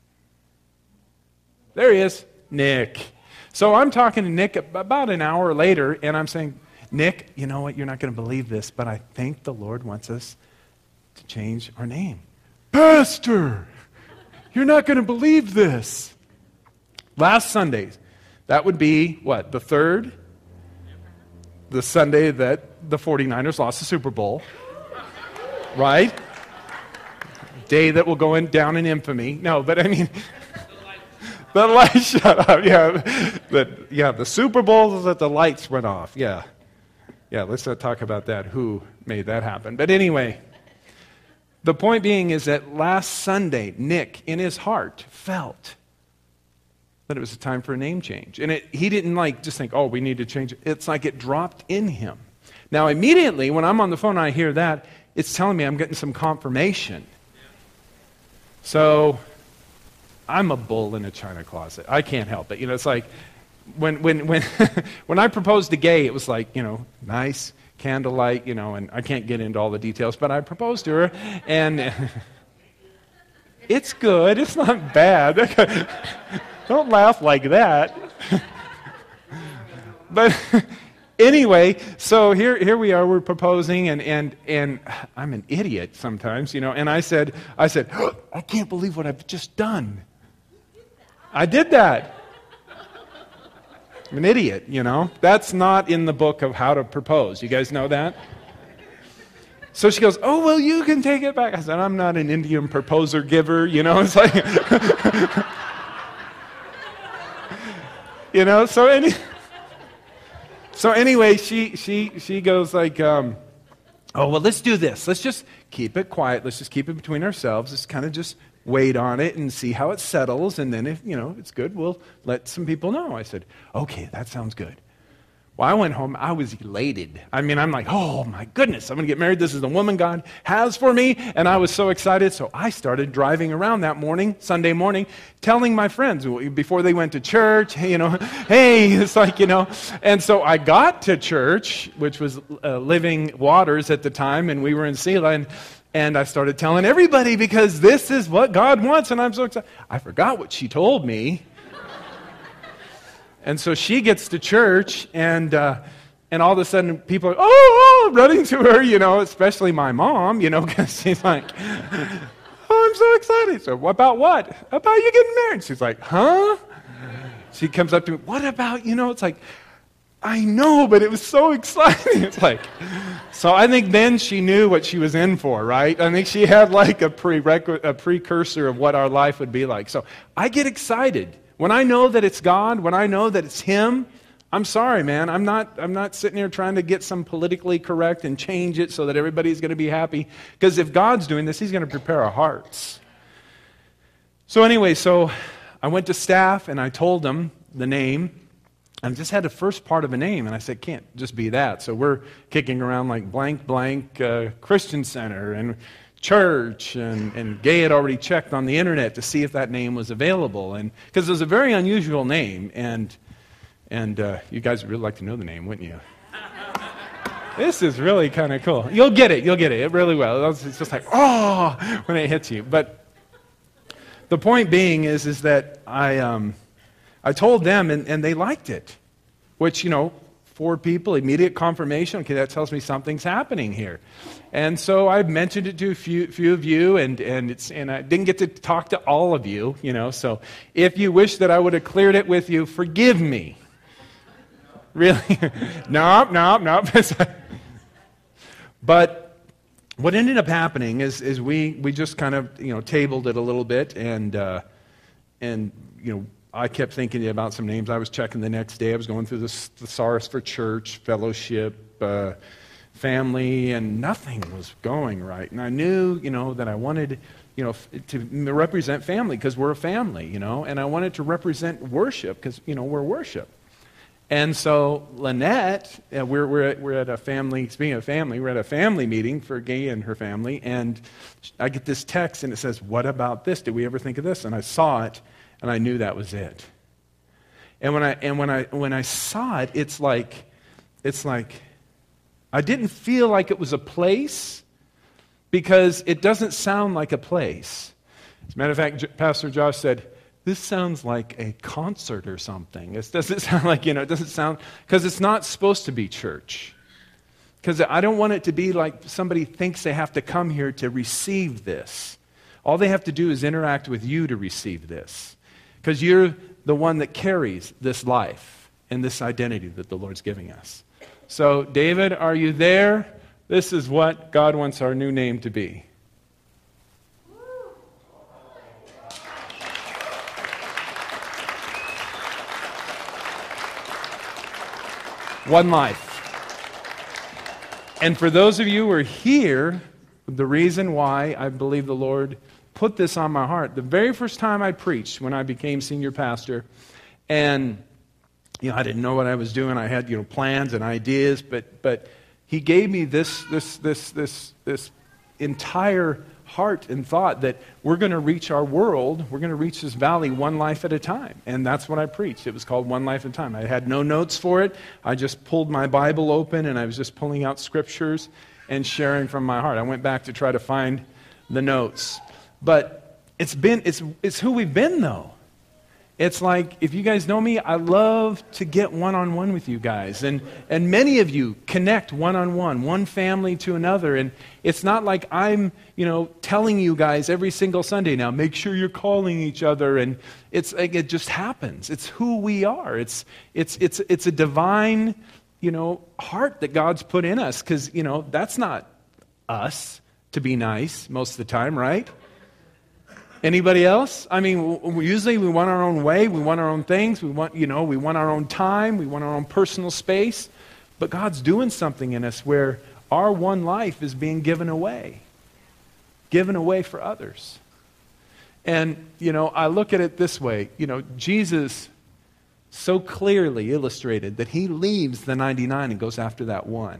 There he is, Nick. So I'm talking to Nick about an hour later, and I'm saying, Nick, you know what? You're not going to believe this, but I think the Lord wants us to change our name. Pastor, you're not going to believe this. Last Sunday, that would be, what, the third? The Sunday that the 49ers lost the Super Bowl. Right? Day that will go down in infamy. No, but I mean... The lights shut off, the Super Bowl that the lights went off, yeah, let's not talk about that, who made that happen. But anyway, the point being is that last Sunday, Nick, in his heart, felt that it was a time for a name change. And he didn't just think, oh, we need to change it. It's like it dropped in him. Now, immediately, when I'm on the phone and I hear that, it's telling me I'm getting some confirmation. So... I'm a bull in a china closet. I can't help it. It's like when when I proposed to Gay, it was like, nice candlelight, and I can't get into all the details, but I proposed to her, and it's good. It's not bad. Don't laugh like that. But anyway, so here we are. We're proposing, and I'm an idiot sometimes, And I said, oh, I can't believe what I've just done. I did that. I'm an idiot, That's not in the book of how to propose. You guys know that? So she goes, oh, well, you can take it back. I said, I'm not an Indian proposer giver, It's like, So anyway, she goes like, oh, well, let's do this. Let's just keep it quiet. Let's just keep it between ourselves. Let's kind of just wait on it and see how it settles. And then if, it's good, we'll let some people know. I said, okay, that sounds good. Well, I went home. I was elated. I mean, I'm like, oh, my goodness, I'm going to get married. This is the woman God has for me. And I was so excited. So I started driving around that morning, Sunday morning, telling my friends before they went to church, hey, it's like, And so I got to church, which was Living Waters at the time, and we were in Selah, and I started telling everybody because this is what God wants, and I'm so excited. I forgot what she told me. And so she gets to church, and all of a sudden people are, running to her, especially my mom, because she's like, oh, I'm so excited. So about what? About you getting married. She's like, huh? She comes up to me, what about, it's like, I know, but it was so exciting. It's like, so I think then she knew what she was in for, right? I think she had like a precursor of what our life would be like. So I get excited. When I know that it's God, when I know that it's Him, I'm sorry, man. I'm not sitting here trying to get some politically correct and change it so that everybody's going to be happy. Because if God's doing this, He's going to prepare our hearts. So anyway, I went to staff and I told them the name. I just had the first part of a name, and I said, can't just be that. So we're kicking around like blank, Christian Center and church, and Gay had already checked on the internet to see if that name was available, and because it was a very unusual name, and you guys would really like to know the name, wouldn't you? This is really kind of cool. You'll get it. It really will. It's just like, oh, when it hits you. But the point being is that I told them, and they liked it, which, 4 people, immediate confirmation. Okay, that tells me something's happening here. And so I mentioned it to a few of you, and I didn't get to talk to all of you, So if you wish that I would have cleared it with you, forgive me. Really? No. But what ended up happening is we just kind of tabled it a little bit, and I kept thinking about some names. I was checking the next day. I was going through the thesaurus for church, fellowship, family, and nothing was going right. And I knew, that I wanted, to represent family because we're a family, and I wanted to represent worship because, we're worship. And so Lynette, we're at a family, speaking of family, we're at a family meeting for Gay and her family, and I get this text, and it says, what about this? Did we ever think of this? And I saw it, and I knew that was it. And when I saw it, it's like I didn't feel like it was a place because it doesn't sound like a place. As a matter of fact, Pastor Josh said, this sounds like a concert or something. It doesn't sound like, it doesn't sound, because it's not supposed to be church. Because I don't want it to be like somebody thinks they have to come here to receive this. All they have to do is interact with you to receive this. Because you're the one that carries this life and this identity that the Lord's giving us. So, David, are you there? This is what God wants our new name to be. One life. And for those of you who are here, the reason why I believe the Lord put this on my heart, the very first time I preached when I became senior pastor, and I didn't know what I was doing. I had plans and ideas, but He gave me this entire heart and thought that we're going to reach our world, we're going to reach this valley one life at a time. And that's what I preached. It was called One Life at a Time. I had no notes for it. I just pulled my Bible open and I was just pulling out scriptures and sharing from my heart. I went back to try to find the notes. But it's who we've been, though. It's like, if you guys know me, I love to get one-on-one with you guys. And many of you connect one-on-one, one family to another. And it's not like I'm, telling you guys every single Sunday now, make sure you're calling each other. And it's like it just happens. It's who we are. It's a divine, heart that God's put in us. Because, that's not us to be nice most of the time, right? Anybody else? I mean, usually we want our own way, we want our own things, we want our own time, we want our own personal space. But God's doing something in us where our one life is being given away for others. And, I look at it this way, Jesus so clearly illustrated that He leaves the 99 and goes after that one.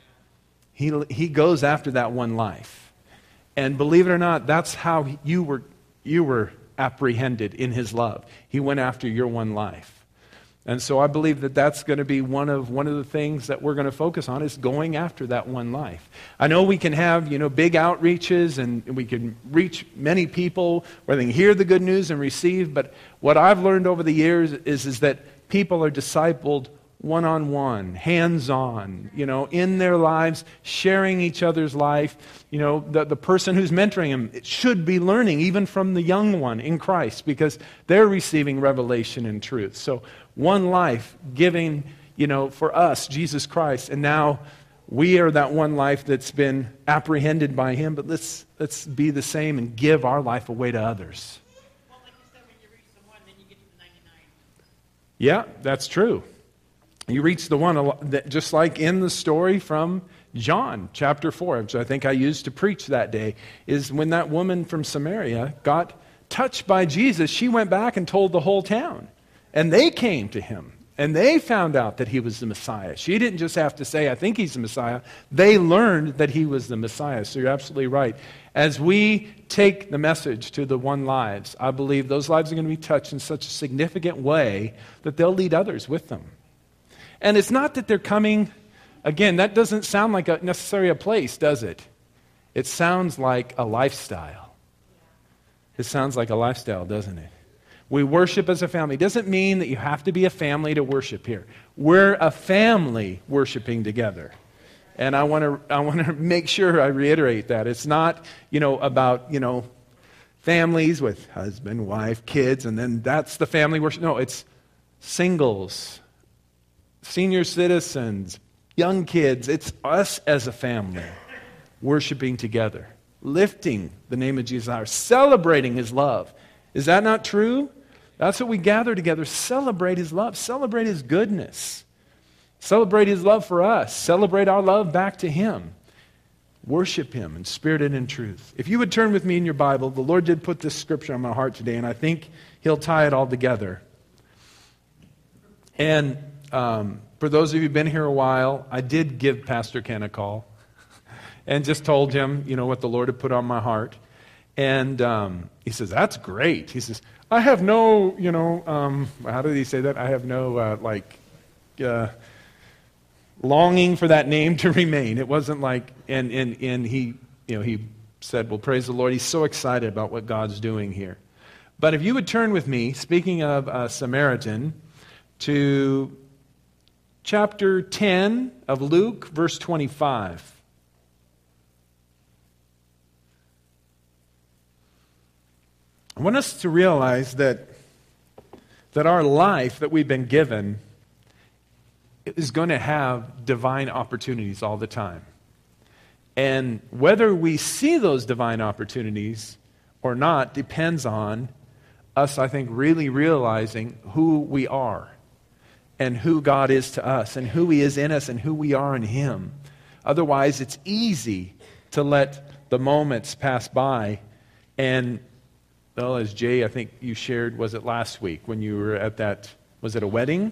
He goes after that one life. And believe it or not, that's how you were apprehended in His love. He went after your one life. And so I believe that that's going to be one of the things that we're going to focus on is going after that one life. I know we can have, big outreaches and we can reach many people where they can hear the good news and receive, but what I've learned over the years is that people are discipled one-on-one, hands-on, in their lives, sharing each other's life. The person who's mentoring them should be learning even from the young one in Christ because they're receiving revelation and truth. So one life giving, for us, Jesus Christ, and now we are that one life that's been apprehended by Him, but let's be the same and give our life away to others. Well, like you said, when you reach the one, then you get to the 99. Yeah, that's true. You reach the one that, just like in the story from John chapter 4, which I think I used to preach that day, is when that woman from Samaria got touched by Jesus, she went back and told the whole town. And they came to him, and they found out that he was the Messiah. She didn't just have to say, I think he's the Messiah. They learned that he was the Messiah. So you're absolutely right. As we take the message to the one lives, I believe those lives are going to be touched in such a significant way that they'll lead others with them. And it's not that they're coming, again, that doesn't sound like necessarily a place, does it? It sounds like a lifestyle. It sounds like a lifestyle, doesn't it? We worship as a family. It doesn't mean that you have to be a family to worship here. We're a family worshiping together. And I want to make sure I reiterate that. It's not, about, families with husband, wife, kids, and then that's the family worship. No, it's singles, senior citizens, young kids. It's us as a family worshiping together, lifting the name of Jesus higher, celebrating his love. Is that not true? That's what we gather together. Celebrate his love. Celebrate his goodness. Celebrate his love for us. Celebrate our love back to him. Worship him in spirit and in truth. If you would turn with me in your Bible, the Lord did put this scripture on my heart today, and I think he'll tie it all together. And for those of you who've been here a while, I did give Pastor Ken a call and just told him, what the Lord had put on my heart. And he says, that's great. He says, I have no, how did he say that? I have no, longing for that name to remain. It wasn't like, and he, he said, well, praise the Lord. He's so excited about what God's doing here. But if you would turn with me, speaking of Samaritan, to chapter 10 of Luke, verse 25. I want us to realize that our life that we've been given is going to have divine opportunities all the time. And whether we see those divine opportunities or not depends on us, I think, really realizing who we are and who God is to us and who he is in us and who we are in him. Otherwise, it's easy to let the moments pass by and, well, as Jay, I think you shared, was it last week when you were at that, was it a wedding?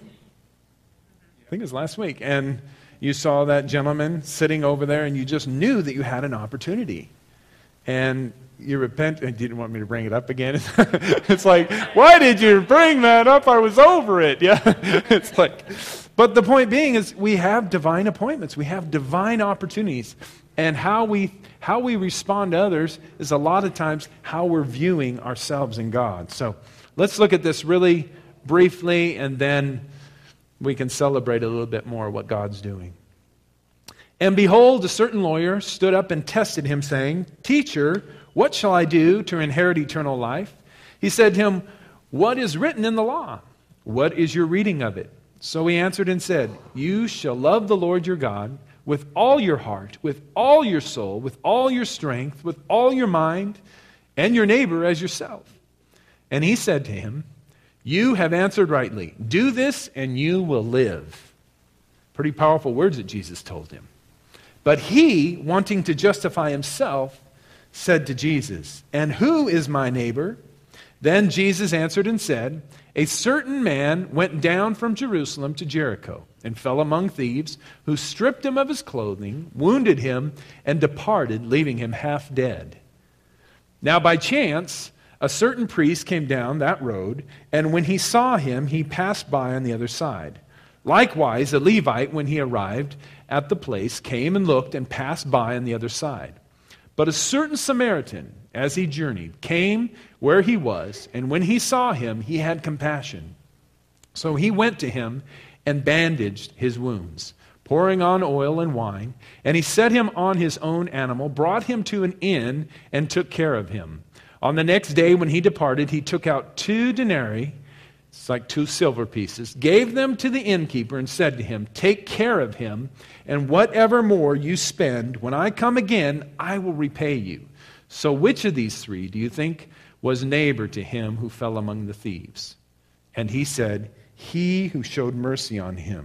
I think it was last week. And you saw that gentleman sitting over there and you just knew that you had an opportunity. And you repent, and didn't want me to bring it up again. It's like, why did you bring that up? I was over it. Yeah. It's like, but the point being is we have divine appointments. We have divine opportunities. And how we respond to others is a lot of times how we're viewing ourselves in God. So let's look at this really briefly, and then we can celebrate a little bit more what God's doing. And behold, a certain lawyer stood up and tested him, saying, Teacher, what shall I do to inherit eternal life? He said to him, What is written in the law? What is your reading of it? So he answered and said, You shall love the Lord your God with all your heart, with all your soul, with all your strength, with all your mind, and your neighbor as yourself. And he said to him, You have answered rightly. Do this and you will live. Pretty powerful words that Jesus told him. But he, wanting to justify himself, said to Jesus, And who is my neighbor? Then Jesus answered and said, A certain man went down from Jerusalem to Jericho and fell among thieves, who stripped him of his clothing, wounded him, and departed, leaving him half dead. Now by chance, a certain priest came down that road, and when he saw him, he passed by on the other side. Likewise, a Levite, when he arrived at the place, came and looked and passed by on the other side. But a certain Samaritan, as he journeyed, came where he was, and when he saw him, he had compassion. So he went to him and bandaged his wounds, pouring on oil and wine, and he set him on his own animal, brought him to an inn, and took care of him. On the next day when he departed, he took out 2 denarii, it's like 2 silver pieces, gave them to the innkeeper and said to him, Take care of him, and whatever more you spend, when I come again, I will repay you. So which of these 3 do you think was neighbor to him who fell among the thieves? And he said, He who showed mercy on him.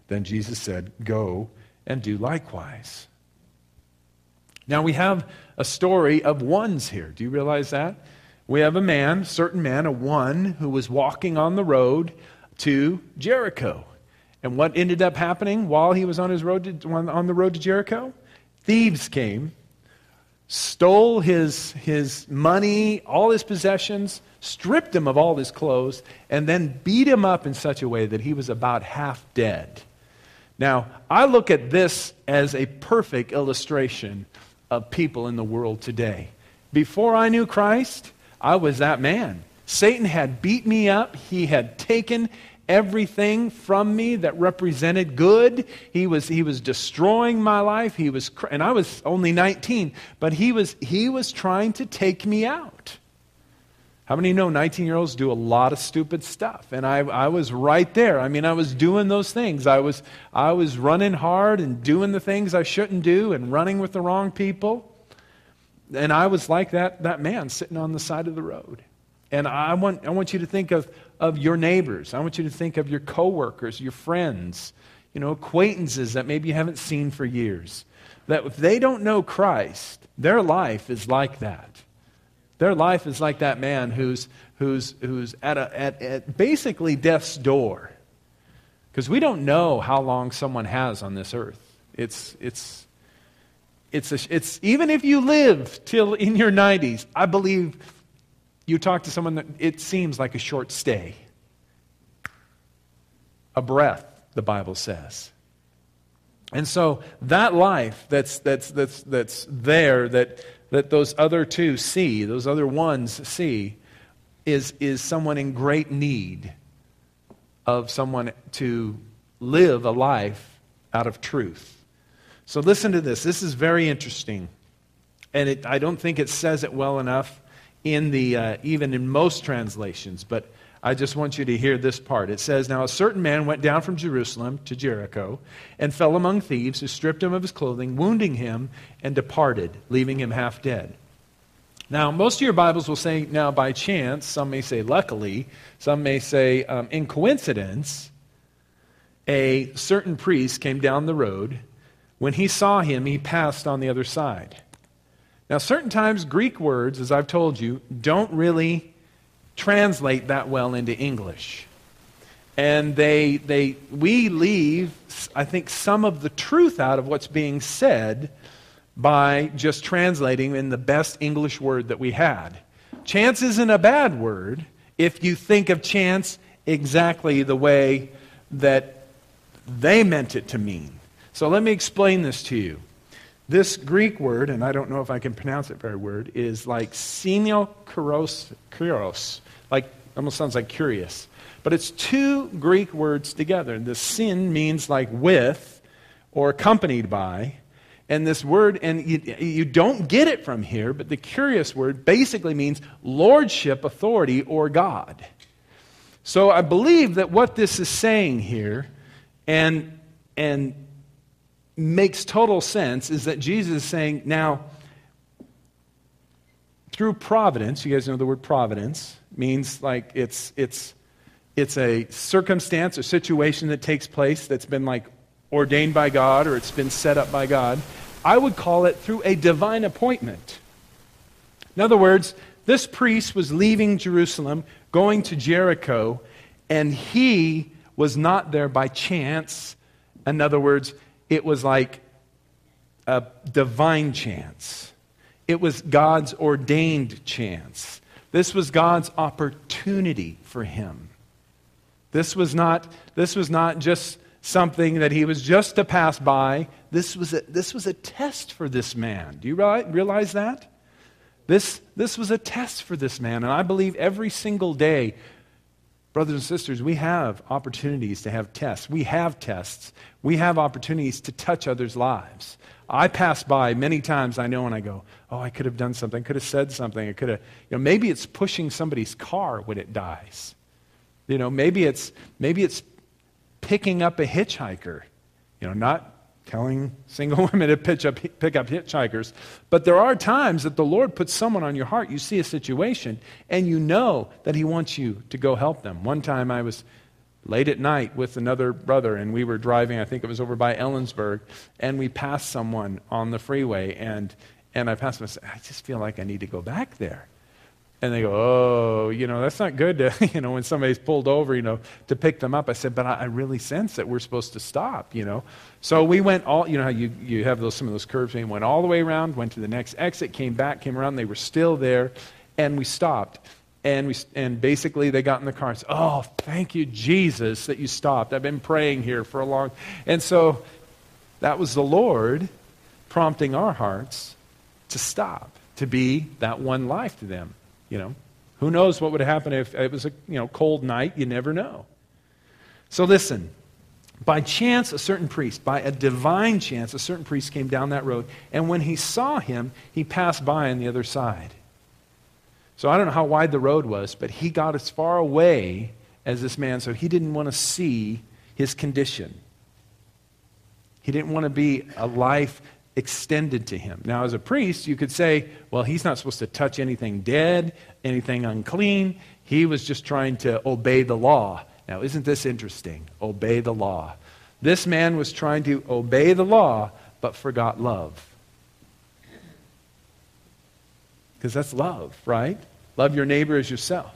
Then Jesus said, "Go and do likewise." Now we have a story of ones here. Do you realize that? We have a man, certain man, a one, who was walking on the road to Jericho. And what ended up happening while he was on the road to Jericho? Thieves came, stole his money, all his possessions, stripped him of all his clothes, and then beat him up in such a way that he was about half dead. Now, I look at this as a perfect illustration of people in the world today. Before I knew Christ, I was that man. Satan had beat me up. He had taken everything from me that represented good. He was destroying my life. And I was only 19, but he was trying to take me out. How many know 19-year-olds do a lot of stupid stuff? And I was right there. I mean, I was doing those things. I was running hard and doing the things I shouldn't do and running with the wrong people. And I was like that man sitting on the side of the road. And I want you to think of your neighbors. I want you to think of your coworkers, your friends, acquaintances that maybe you haven't seen for years. That if they don't know Christ, their life is like that. Their life is like that man who's at basically death's door. Because we don't know how long someone has on this earth. It's even if you live till in your 90s, I believe you talk to someone that it seems like a short stay. A breath, the Bible says. And so that life that's there that those other two see, those other ones see, is someone in great need of someone to live a life out of truth. So listen to this. This is very interesting. And I don't think it says it well enough in even in most translations, but I just want you to hear this part. It says, "Now a certain man went down from Jerusalem to Jericho and fell among thieves who stripped him of his clothing, wounding him, and departed, leaving him half dead." Now, most of your Bibles will say, now by chance, some may say luckily, some may say in coincidence, a certain priest came down the road. When he saw him, he passed on the other side. Now, certain times Greek words, as I've told you, don't really translate that well into English. And we leave, I think, some of the truth out of what's being said by just translating in the best English word that we had. Chance isn't a bad word if you think of chance exactly the way that they meant it to mean. So let me explain this to you. This Greek word, and I don't know if I can pronounce it very well, is like kyrios, like almost sounds like curious. But it's two Greek words together. The sin means like with or accompanied by. And this word, and you don't get it from here, but the curious word basically means lordship, authority, or God. So I believe that what this is saying here, and makes total sense, is that Jesus is saying, now, through providence, you guys know the word providence, means like it's a circumstance or situation that takes place that's been like ordained by God or it's been set up by God. I would call it through a divine appointment. In other words, this priest was leaving Jerusalem, going to Jericho, and he was not there by chance. In other words, it was like a divine chance. It was God's ordained chance. This was God's opportunity for him. This was not just something that he was just to pass by. This was a test for this man. Do you realize that? This was a test for this man. And I believe every single day, brothers and sisters, we have opportunities to have tests. We have tests. We have opportunities to touch others' lives. I pass by many times, I know, and I go, oh, I could have done something. I could have said something. I could have, maybe it's pushing somebody's car when it dies. Maybe it's picking up a hitchhiker. Not telling single women to pick up hitchhikers. But there are times that the Lord puts someone on your heart. You see a situation, and you know that he wants you to go help them. One time I was late at night with another brother, and we were driving, I think it was over by Ellensburg, and we passed someone on the freeway, and I passed them and said, I just feel like I need to go back there. And they go, oh, that's not good to, when somebody's pulled over, to pick them up. I said, but I really sense that we're supposed to stop, So we went all, how you have some of those curves, we went all the way around, went to the next exit, came back, came around, they were still there, and we stopped. And basically they got in the car and said, oh, thank you, Jesus, that you stopped. I've been praying here for a long... And so that was the Lord prompting our hearts to stop, to be that one life to them. Who knows what would happen if it was a cold night? You never know. So listen, by chance, by a divine chance, a certain priest came down that road, and when he saw him, he passed by on the other side. So I don't know how wide the road was, but he got as far away as this man, so he didn't want to see his condition. He didn't want to be a life extended to him. Now, as a priest, you could say, well, he's not supposed to touch anything dead, anything unclean. He was just trying to obey the law. Now, isn't this interesting? Obey the law. This man was trying to obey the law, but forgot love. Because that's love, right? Love your neighbor as yourself.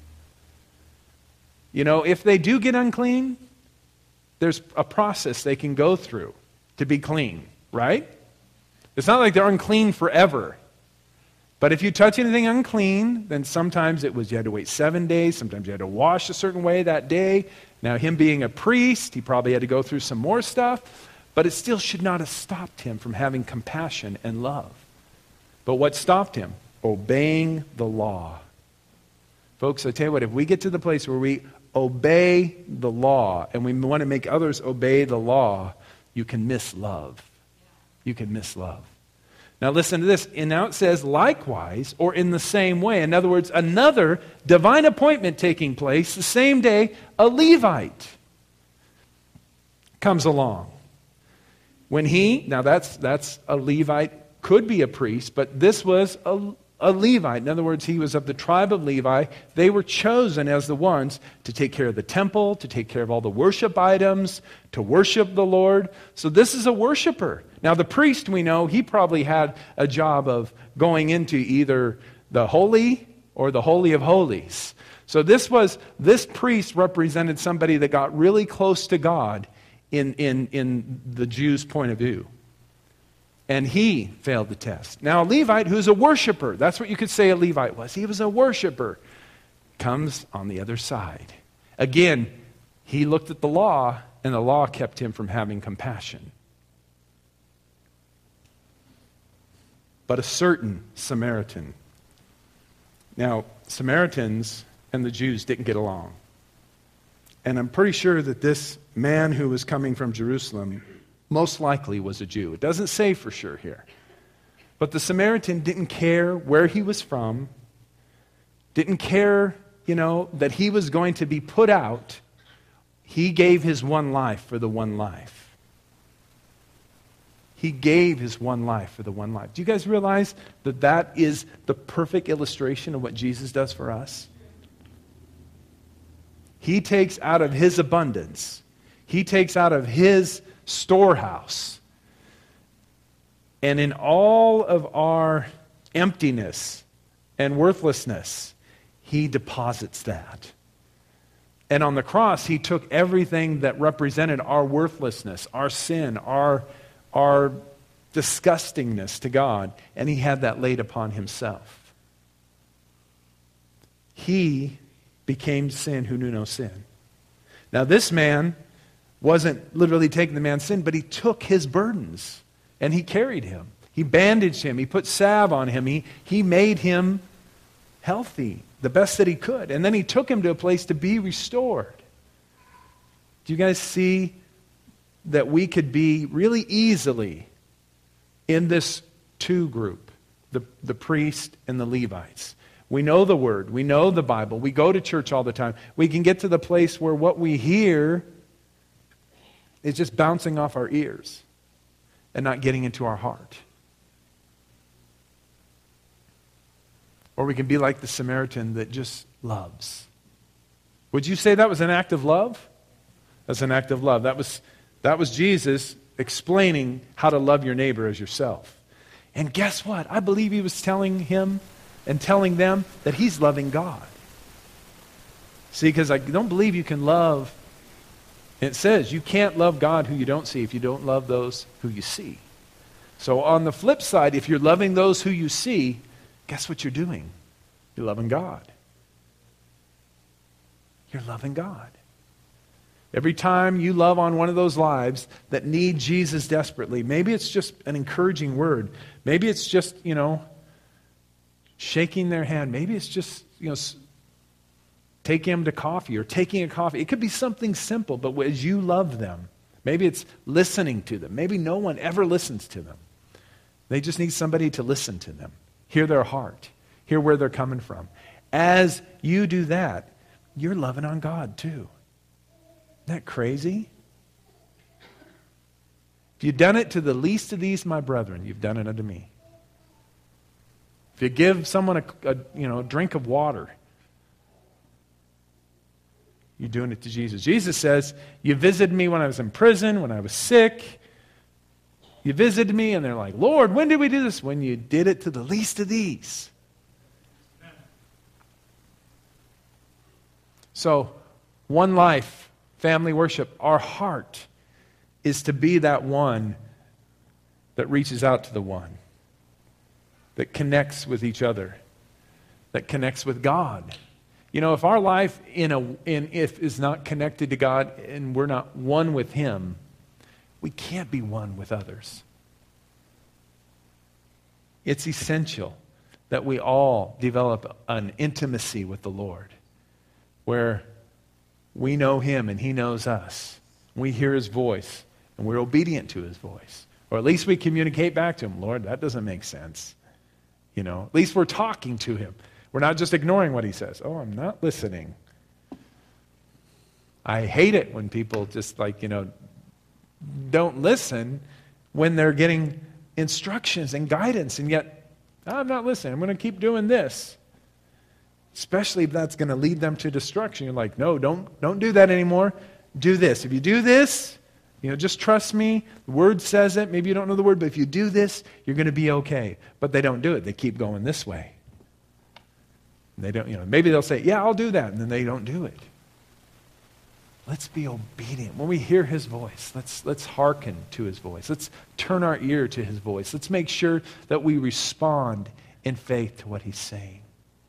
If they do get unclean, there's a process they can go through to be clean, right? It's not like they're unclean forever. But if you touch anything unclean, then sometimes you had to wait 7 days. Sometimes you had to wash a certain way that day. Now, him being a priest, he probably had to go through some more stuff. But it still should not have stopped him from having compassion and love. But what stopped him? Obeying the law. Folks, I tell you what, if we get to the place where we obey the law and we want to make others obey the law, you can miss love. You can miss love. Now listen to this. And now it says likewise, or in the same way. In other words, another divine appointment taking place the same day, a Levite comes along. When now that's a Levite, could be a priest, but this was a Levite. In other words, he was of the tribe of Levi. They were chosen as the ones to take care of the temple, to take care of all the worship items, to worship the Lord. So this is a worshiper. Now the priest, we know, he probably had a job of going into either the holy or the holy of holies. So this priest represented somebody that got really close to God in the Jews' point of view. And he failed the test. Now a Levite who's a worshiper, that's what you could say a Levite was. He was a worshiper. Comes on the other side. Again, he looked at the law, and the law kept him from having compassion. But a certain Samaritan. Now, Samaritans and the Jews didn't get along. And I'm pretty sure that this man who was coming from Jerusalem most likely was a Jew. It doesn't say for sure here. But the Samaritan didn't care where he was from, didn't care, that he was going to be put out. He gave his one life for the one life. He gave his one life for the one life. Do you guys realize that is the perfect illustration of what Jesus does for us? He takes out of his abundance. He takes out of his storehouse. And in all of our emptiness and worthlessness, he deposits that. And on the cross, he took everything that represented our worthlessness, our sin, our disgustingness to God, and he had that laid upon himself. He became sin who knew no sin. Now this man wasn't literally taking the man's sin, but he took his burdens and he carried him. He bandaged him. He put salve on him. He made him healthy, the best that he could. And then he took him to a place to be restored. Do you guys see that we could be really easily in this two group, the priest and the Levites? We know the Word. We know the Bible. We go to church all the time. We can get to the place where what we hear is just bouncing off our ears and not getting into our heart. Or we can be like the Samaritan that just loves. Would you say that was an act of love? That's an act of love. That was Jesus explaining how to love your neighbor as yourself. And guess what? I believe he was telling him and telling them that he's loving God. See, because I don't believe you can love. It says you can't love God who you don't see if you don't love those who you see. So on the flip side, if you're loving those who you see, guess what you're doing? You're loving God. You're loving God. Every time you love on one of those lives that need Jesus desperately, maybe it's just an encouraging word. Maybe it's just, shaking their hand. Maybe it's just, taking them to coffee or taking a coffee. It could be something simple, but as you love them, maybe it's listening to them. Maybe no one ever listens to them. They just need somebody to listen to them, hear their heart, hear where they're coming from. As you do that, you're loving on God too. Isn't that crazy? If you've done it to the least of these, my brethren, you've done it unto me. If you give someone a drink of water, you're doing it to Jesus. Jesus says, you visited me when I was in prison, when I was sick. You visited me, and they're like, Lord, when did we do this? When you did it to the least of these. So, one life, family worship, our heart is to be that one that reaches out to the one, that connects with each other, that connects with God. If our life is not connected to God and we're not one with Him, we can't be one with others. It's essential that we all develop an intimacy with the Lord where we know Him and He knows us. We hear His voice and we're obedient to His voice. Or at least we communicate back to Him, Lord, that doesn't make sense. At least we're talking to Him. We're not just ignoring what He says. Oh, I'm not listening. I hate it when people just don't listen when they're getting instructions and guidance, and yet, I'm not listening. I'm going to keep doing this. Especially if that's going to lead them to destruction. You're like, no, don't do that anymore. Do this. If you do this, just trust me. The Word says it. Maybe you don't know the Word, but if you do this, you're going to be okay. But they don't do it. They keep going this way. They don't, maybe they'll say, yeah, I'll do that, and then they don't do it. Let's be obedient. When we hear His voice, let's hearken to His voice. Let's turn our ear to His voice. Let's make sure that we respond in faith to what He's saying.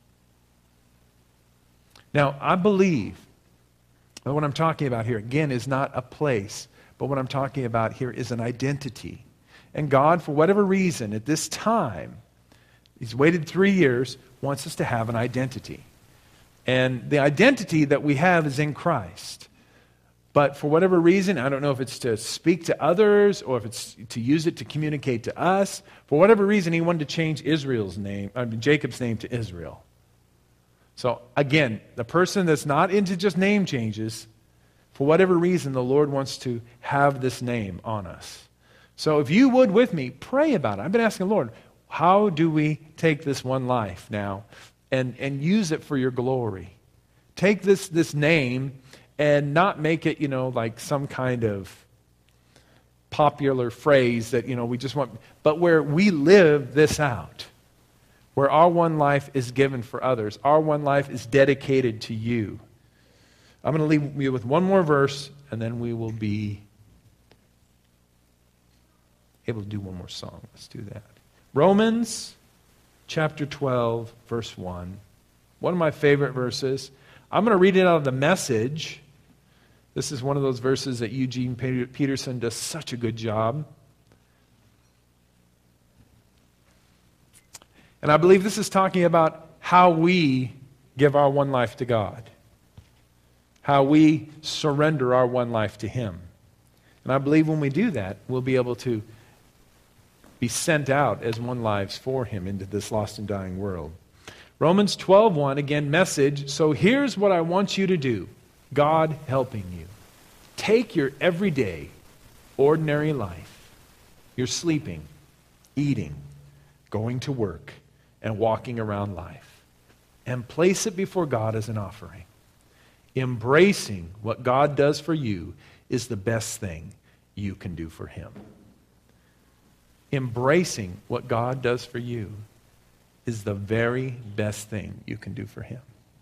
Now, I believe that what I'm talking about here, again, is not a place, but what I'm talking about here is an identity. And God, for whatever reason, at this time, He's waited 3 years, wants us to have an identity. And the identity that we have is in Christ. But for whatever reason, I don't know if it's to speak to others or if it's to use it to communicate to us. For whatever reason, He wanted to change Jacob's name to Israel. So again, the person that's not into just name changes, for whatever reason, the Lord wants to have this name on us. So if you would with me, pray about it. I've been asking the Lord, how do we take this one life now and use it for your glory? Take this name and not make it, like some kind of popular phrase that, we just want, but where we live this out, where our one life is given for others, our one life is dedicated to you. I'm going to leave you with one more verse, and then we will be able to do one more song. Let's do that. Romans chapter 12, verse 1. One of my favorite verses. I'm going to read it out of the Message. This is one of those verses that Eugene Peterson does such a good job. And I believe this is talking about how we give our one life to God. How we surrender our one life to Him. And I believe when we do that, we'll be able to be sent out as one lives for Him into this lost and dying world. Romans 12:1, again, Message. So here's what I want you to do. God helping you. Take your everyday, ordinary life, your sleeping, eating, going to work, and walking around life, and place it before God as an offering. Embracing what God does for you is the best thing you can do for him. Embracing what God does for you is the very best thing you can do for him.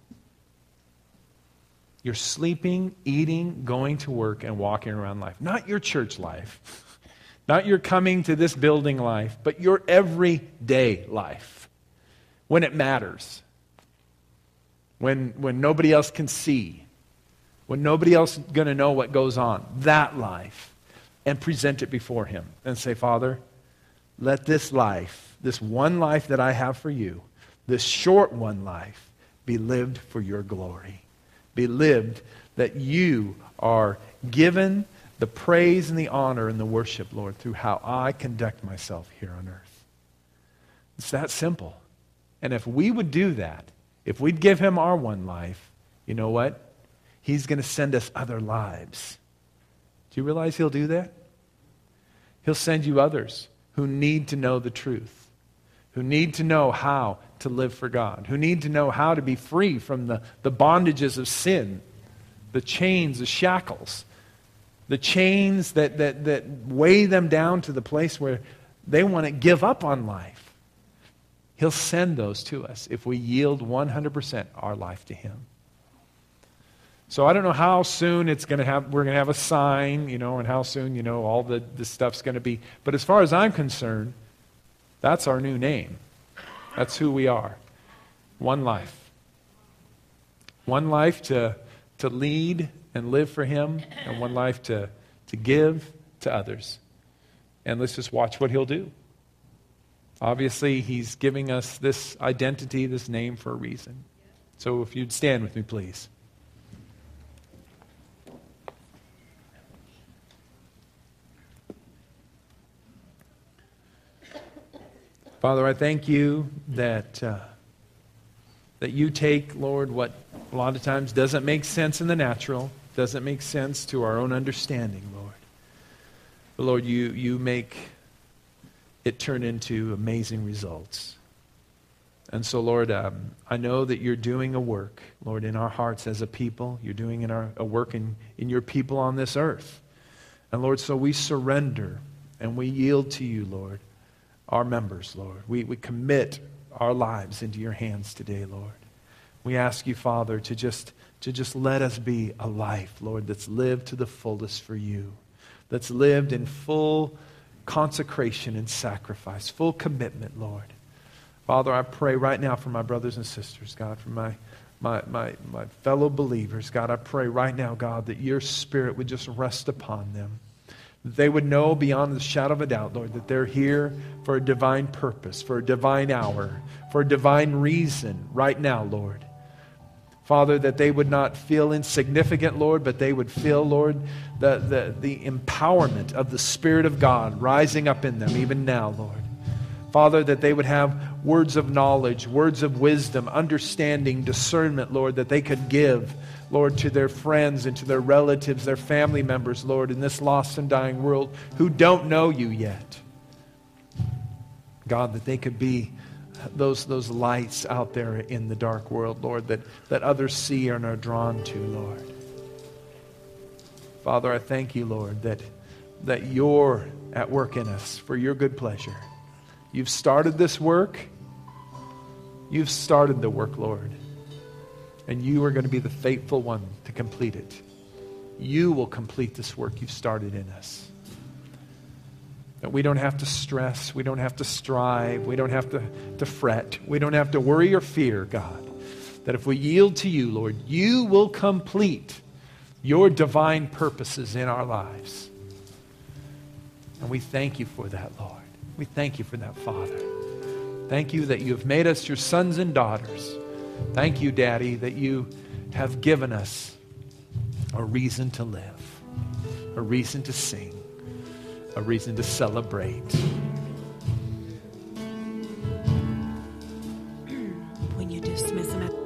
You're sleeping, eating, going to work, and walking around life. Not your church life. Not your coming to this building life, but your everyday life. When it matters. When nobody else can see. When nobody else is going to know what goes on. That life. And present it before him. And say, Father, let this life, this one life that I have for you, this short one life, be lived for your glory. Be lived that you are given the praise and the honor and the worship, Lord, through how I conduct myself here on earth. It's that simple. And if we would do that, if we'd give him our one life, you know what? He's going to send us other lives. Do you realize he'll do that? He'll send you others who need to know the truth, who need to know how to live for God, who need to know how to be free from the bondages of sin, the chains, the shackles, the chains that weigh them down to the place where they want to give up on life. He'll send those to us if we yield 100% our life to him. So I don't know how soon we're going to have a sign, and how soon, all the stuff's going to be. But as far as I'm concerned, that's our new name. That's who we are. One life. One life to lead and live for him, and one life to give to others. And let's just watch what he'll do. Obviously, he's giving us this identity, this name for a reason. So if you'd stand with me, please. Father, I thank you that you take, Lord, what a lot of times doesn't make sense in the natural, doesn't make sense to our own understanding, Lord. But Lord, you make it turn into amazing results. And so, Lord, I know that you're doing a work, Lord, in our hearts as a people. You're doing a work in your people on this earth. And Lord, so we surrender and we yield to you, Lord. Our members, Lord. We commit our lives into your hands today, Lord. We ask you, Father, to just let us be a life, Lord, that's lived to the fullest for you, that's lived in full consecration and sacrifice, full commitment, Lord. Father, I pray right now for my brothers and sisters, God, for my fellow believers. God, I pray right now, God, that your Spirit would just rest upon them. They would know beyond the shadow of a doubt, Lord, that they're here for a divine purpose, for a divine hour, for a divine reason right now, Lord. Father, that they would not feel insignificant, Lord, but they would feel, Lord, the empowerment of the Spirit of God rising up in them even now, Lord. Father, that they would have words of knowledge, words of wisdom, understanding, discernment, Lord, that they could give, Lord, to their friends and to their relatives, their family members, Lord, in this lost and dying world who don't know you yet. God, that they could be those lights out there in the dark world, Lord, that others see and are drawn to, Lord. Father, I thank you, Lord, that you're at work in us for your good pleasure. You've started this work. You've started the work, Lord. And you are going to be the faithful one to complete it. You will complete this work you've started in us. That we don't have to stress. We don't have to strive. We don't have to fret. We don't have to worry or fear, God. That if we yield to you, Lord, you will complete your divine purposes in our lives. And we thank you for that, Lord. We thank you for that, Father. Thank you that you have made us your sons and daughters. Thank you, Daddy, that you have given us a reason to live, a reason to sing, a reason to celebrate. When you dismiss them at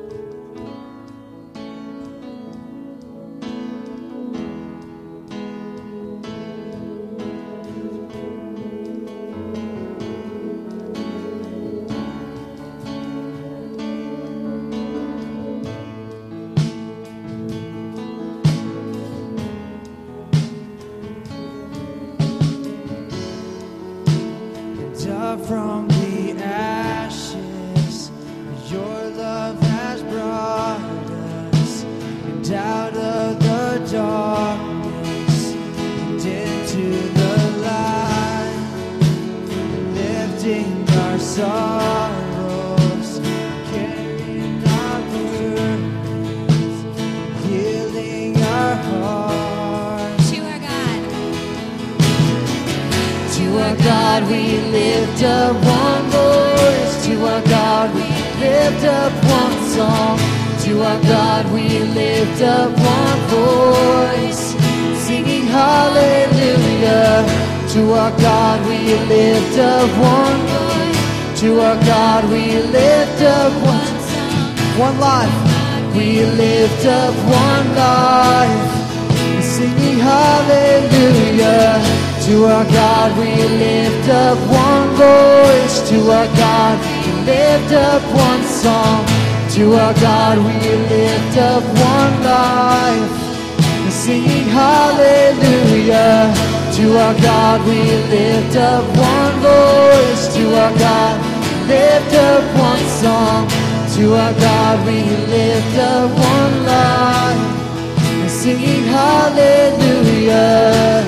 lift up one song. To our God we lift up one voice, singing hallelujah. To our God we lift up one voice. To our God we lift up one life. We lift up one life, singing hallelujah. To our God we lift up one voice. To our God we lift up one song. To our God we lift up one life, singing hallelujah. To our God we lift up one voice. To our God we lift up one song. To our God we lift up one life, singing hallelujah.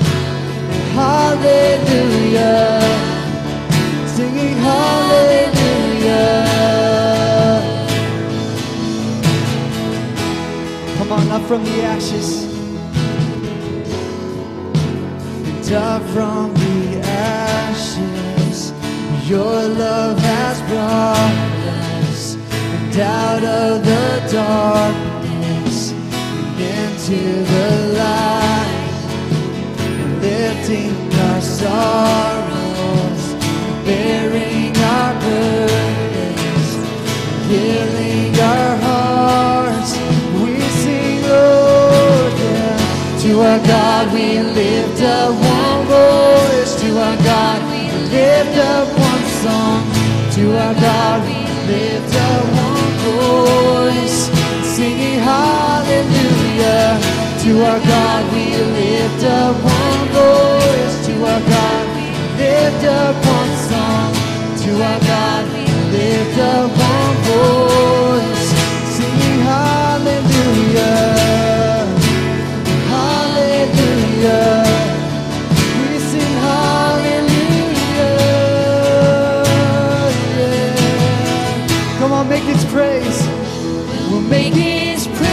Hallelujah, singing hallelujah. Come on, up from the ashes. And up from the ashes, your love has brought us. And out of the darkness, and into the light. Lifting our sorrows, bearing our burdens, healing our hearts, we sing, Lord, yeah. To our God we lift up one voice. To our God we lift up one song. To our God we lift up one voice, singing hallelujah. To our God we lift up one voice. To our God we lift up one song. To our God we lift up one voice, singing hallelujah. Hallelujah. We sing hallelujah. Yeah. Come on, make His praise. We'll make His praise.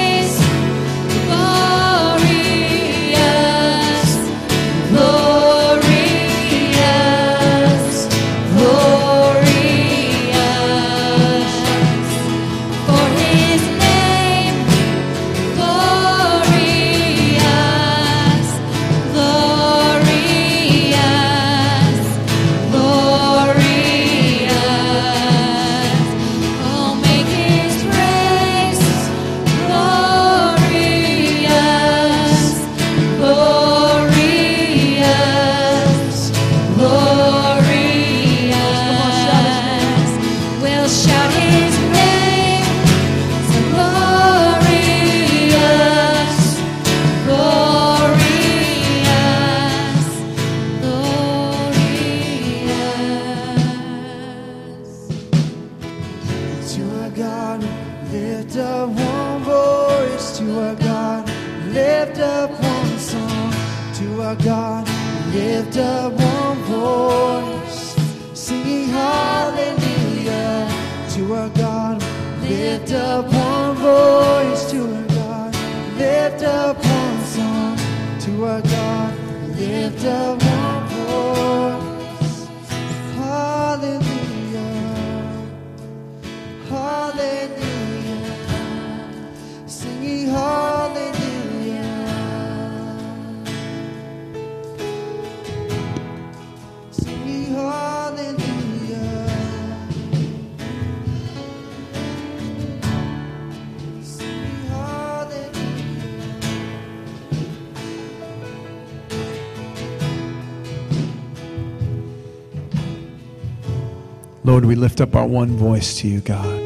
Lord, we lift up our one voice to you, God.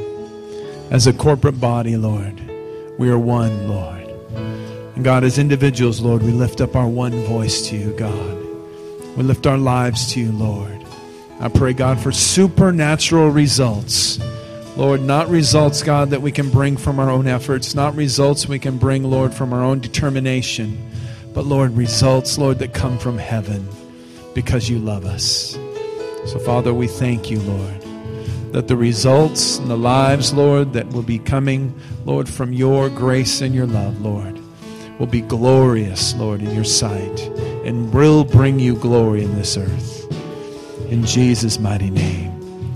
As a corporate body, Lord, we are one, Lord. And God, as individuals, Lord, we lift up our one voice to you, God. We lift our lives to you, Lord. I pray, God, for supernatural results. Lord, not results, God, that we can bring from our own efforts, not results we can bring, Lord, from our own determination, but, Lord, results, Lord, that come from heaven because you love us. So, Father, we thank you, Lord, that the results and the lives, Lord, that will be coming, Lord, from your grace and your love, Lord, will be glorious, Lord, in your sight and will bring you glory in this earth. In Jesus' mighty name.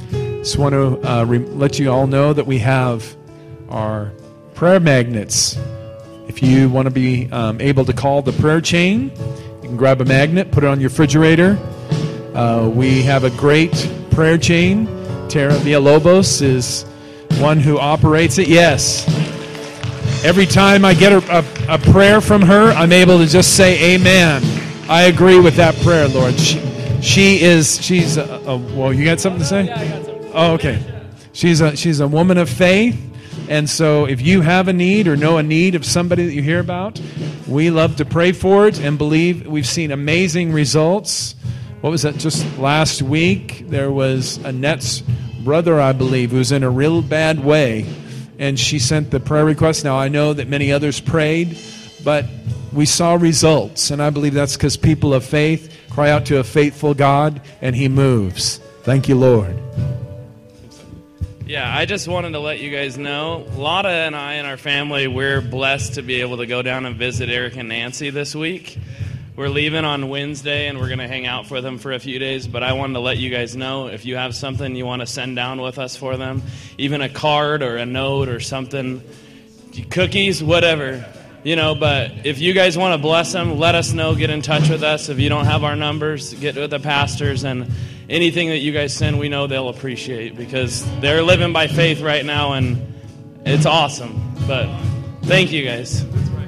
Just want to let you all know that we have our prayer magnets. If you want to be able to call the prayer chain, you can grab a magnet, put it on your refrigerator. We have a great prayer chain. Tara Villalobos is one who operates it. Yes. Every time I get a prayer from her, I'm able to just say, amen. I agree with that prayer, Lord. She's well, you got something to say? Yeah, I got something. Oh, okay. She's a woman of faith. And so if you have a need or know a need of somebody that you hear about, we love to pray for it and believe. We've seen amazing results. What was that? Just last week, there was Annette's brother, I believe, who's in a real bad way. And she sent the prayer request. Now, I know that many others prayed, but we saw results. And I believe that's because people of faith cry out to a faithful God, and He moves. Thank you, Lord. Yeah, I just wanted to let you guys know, Lotta and I and our family, we're blessed to be able to go down and visit Eric and Nancy this week. We're leaving on Wednesday, and we're going to hang out for them for a few days, but I wanted to let you guys know if you have something you want to send down with us for them, even a card or a note or something, cookies, whatever, but if you guys want to bless them, let us know, get in touch with us. If you don't have our numbers, get with the pastors, and anything that you guys send, we know they'll appreciate because they're living by faith right now, and it's awesome. But thank you guys.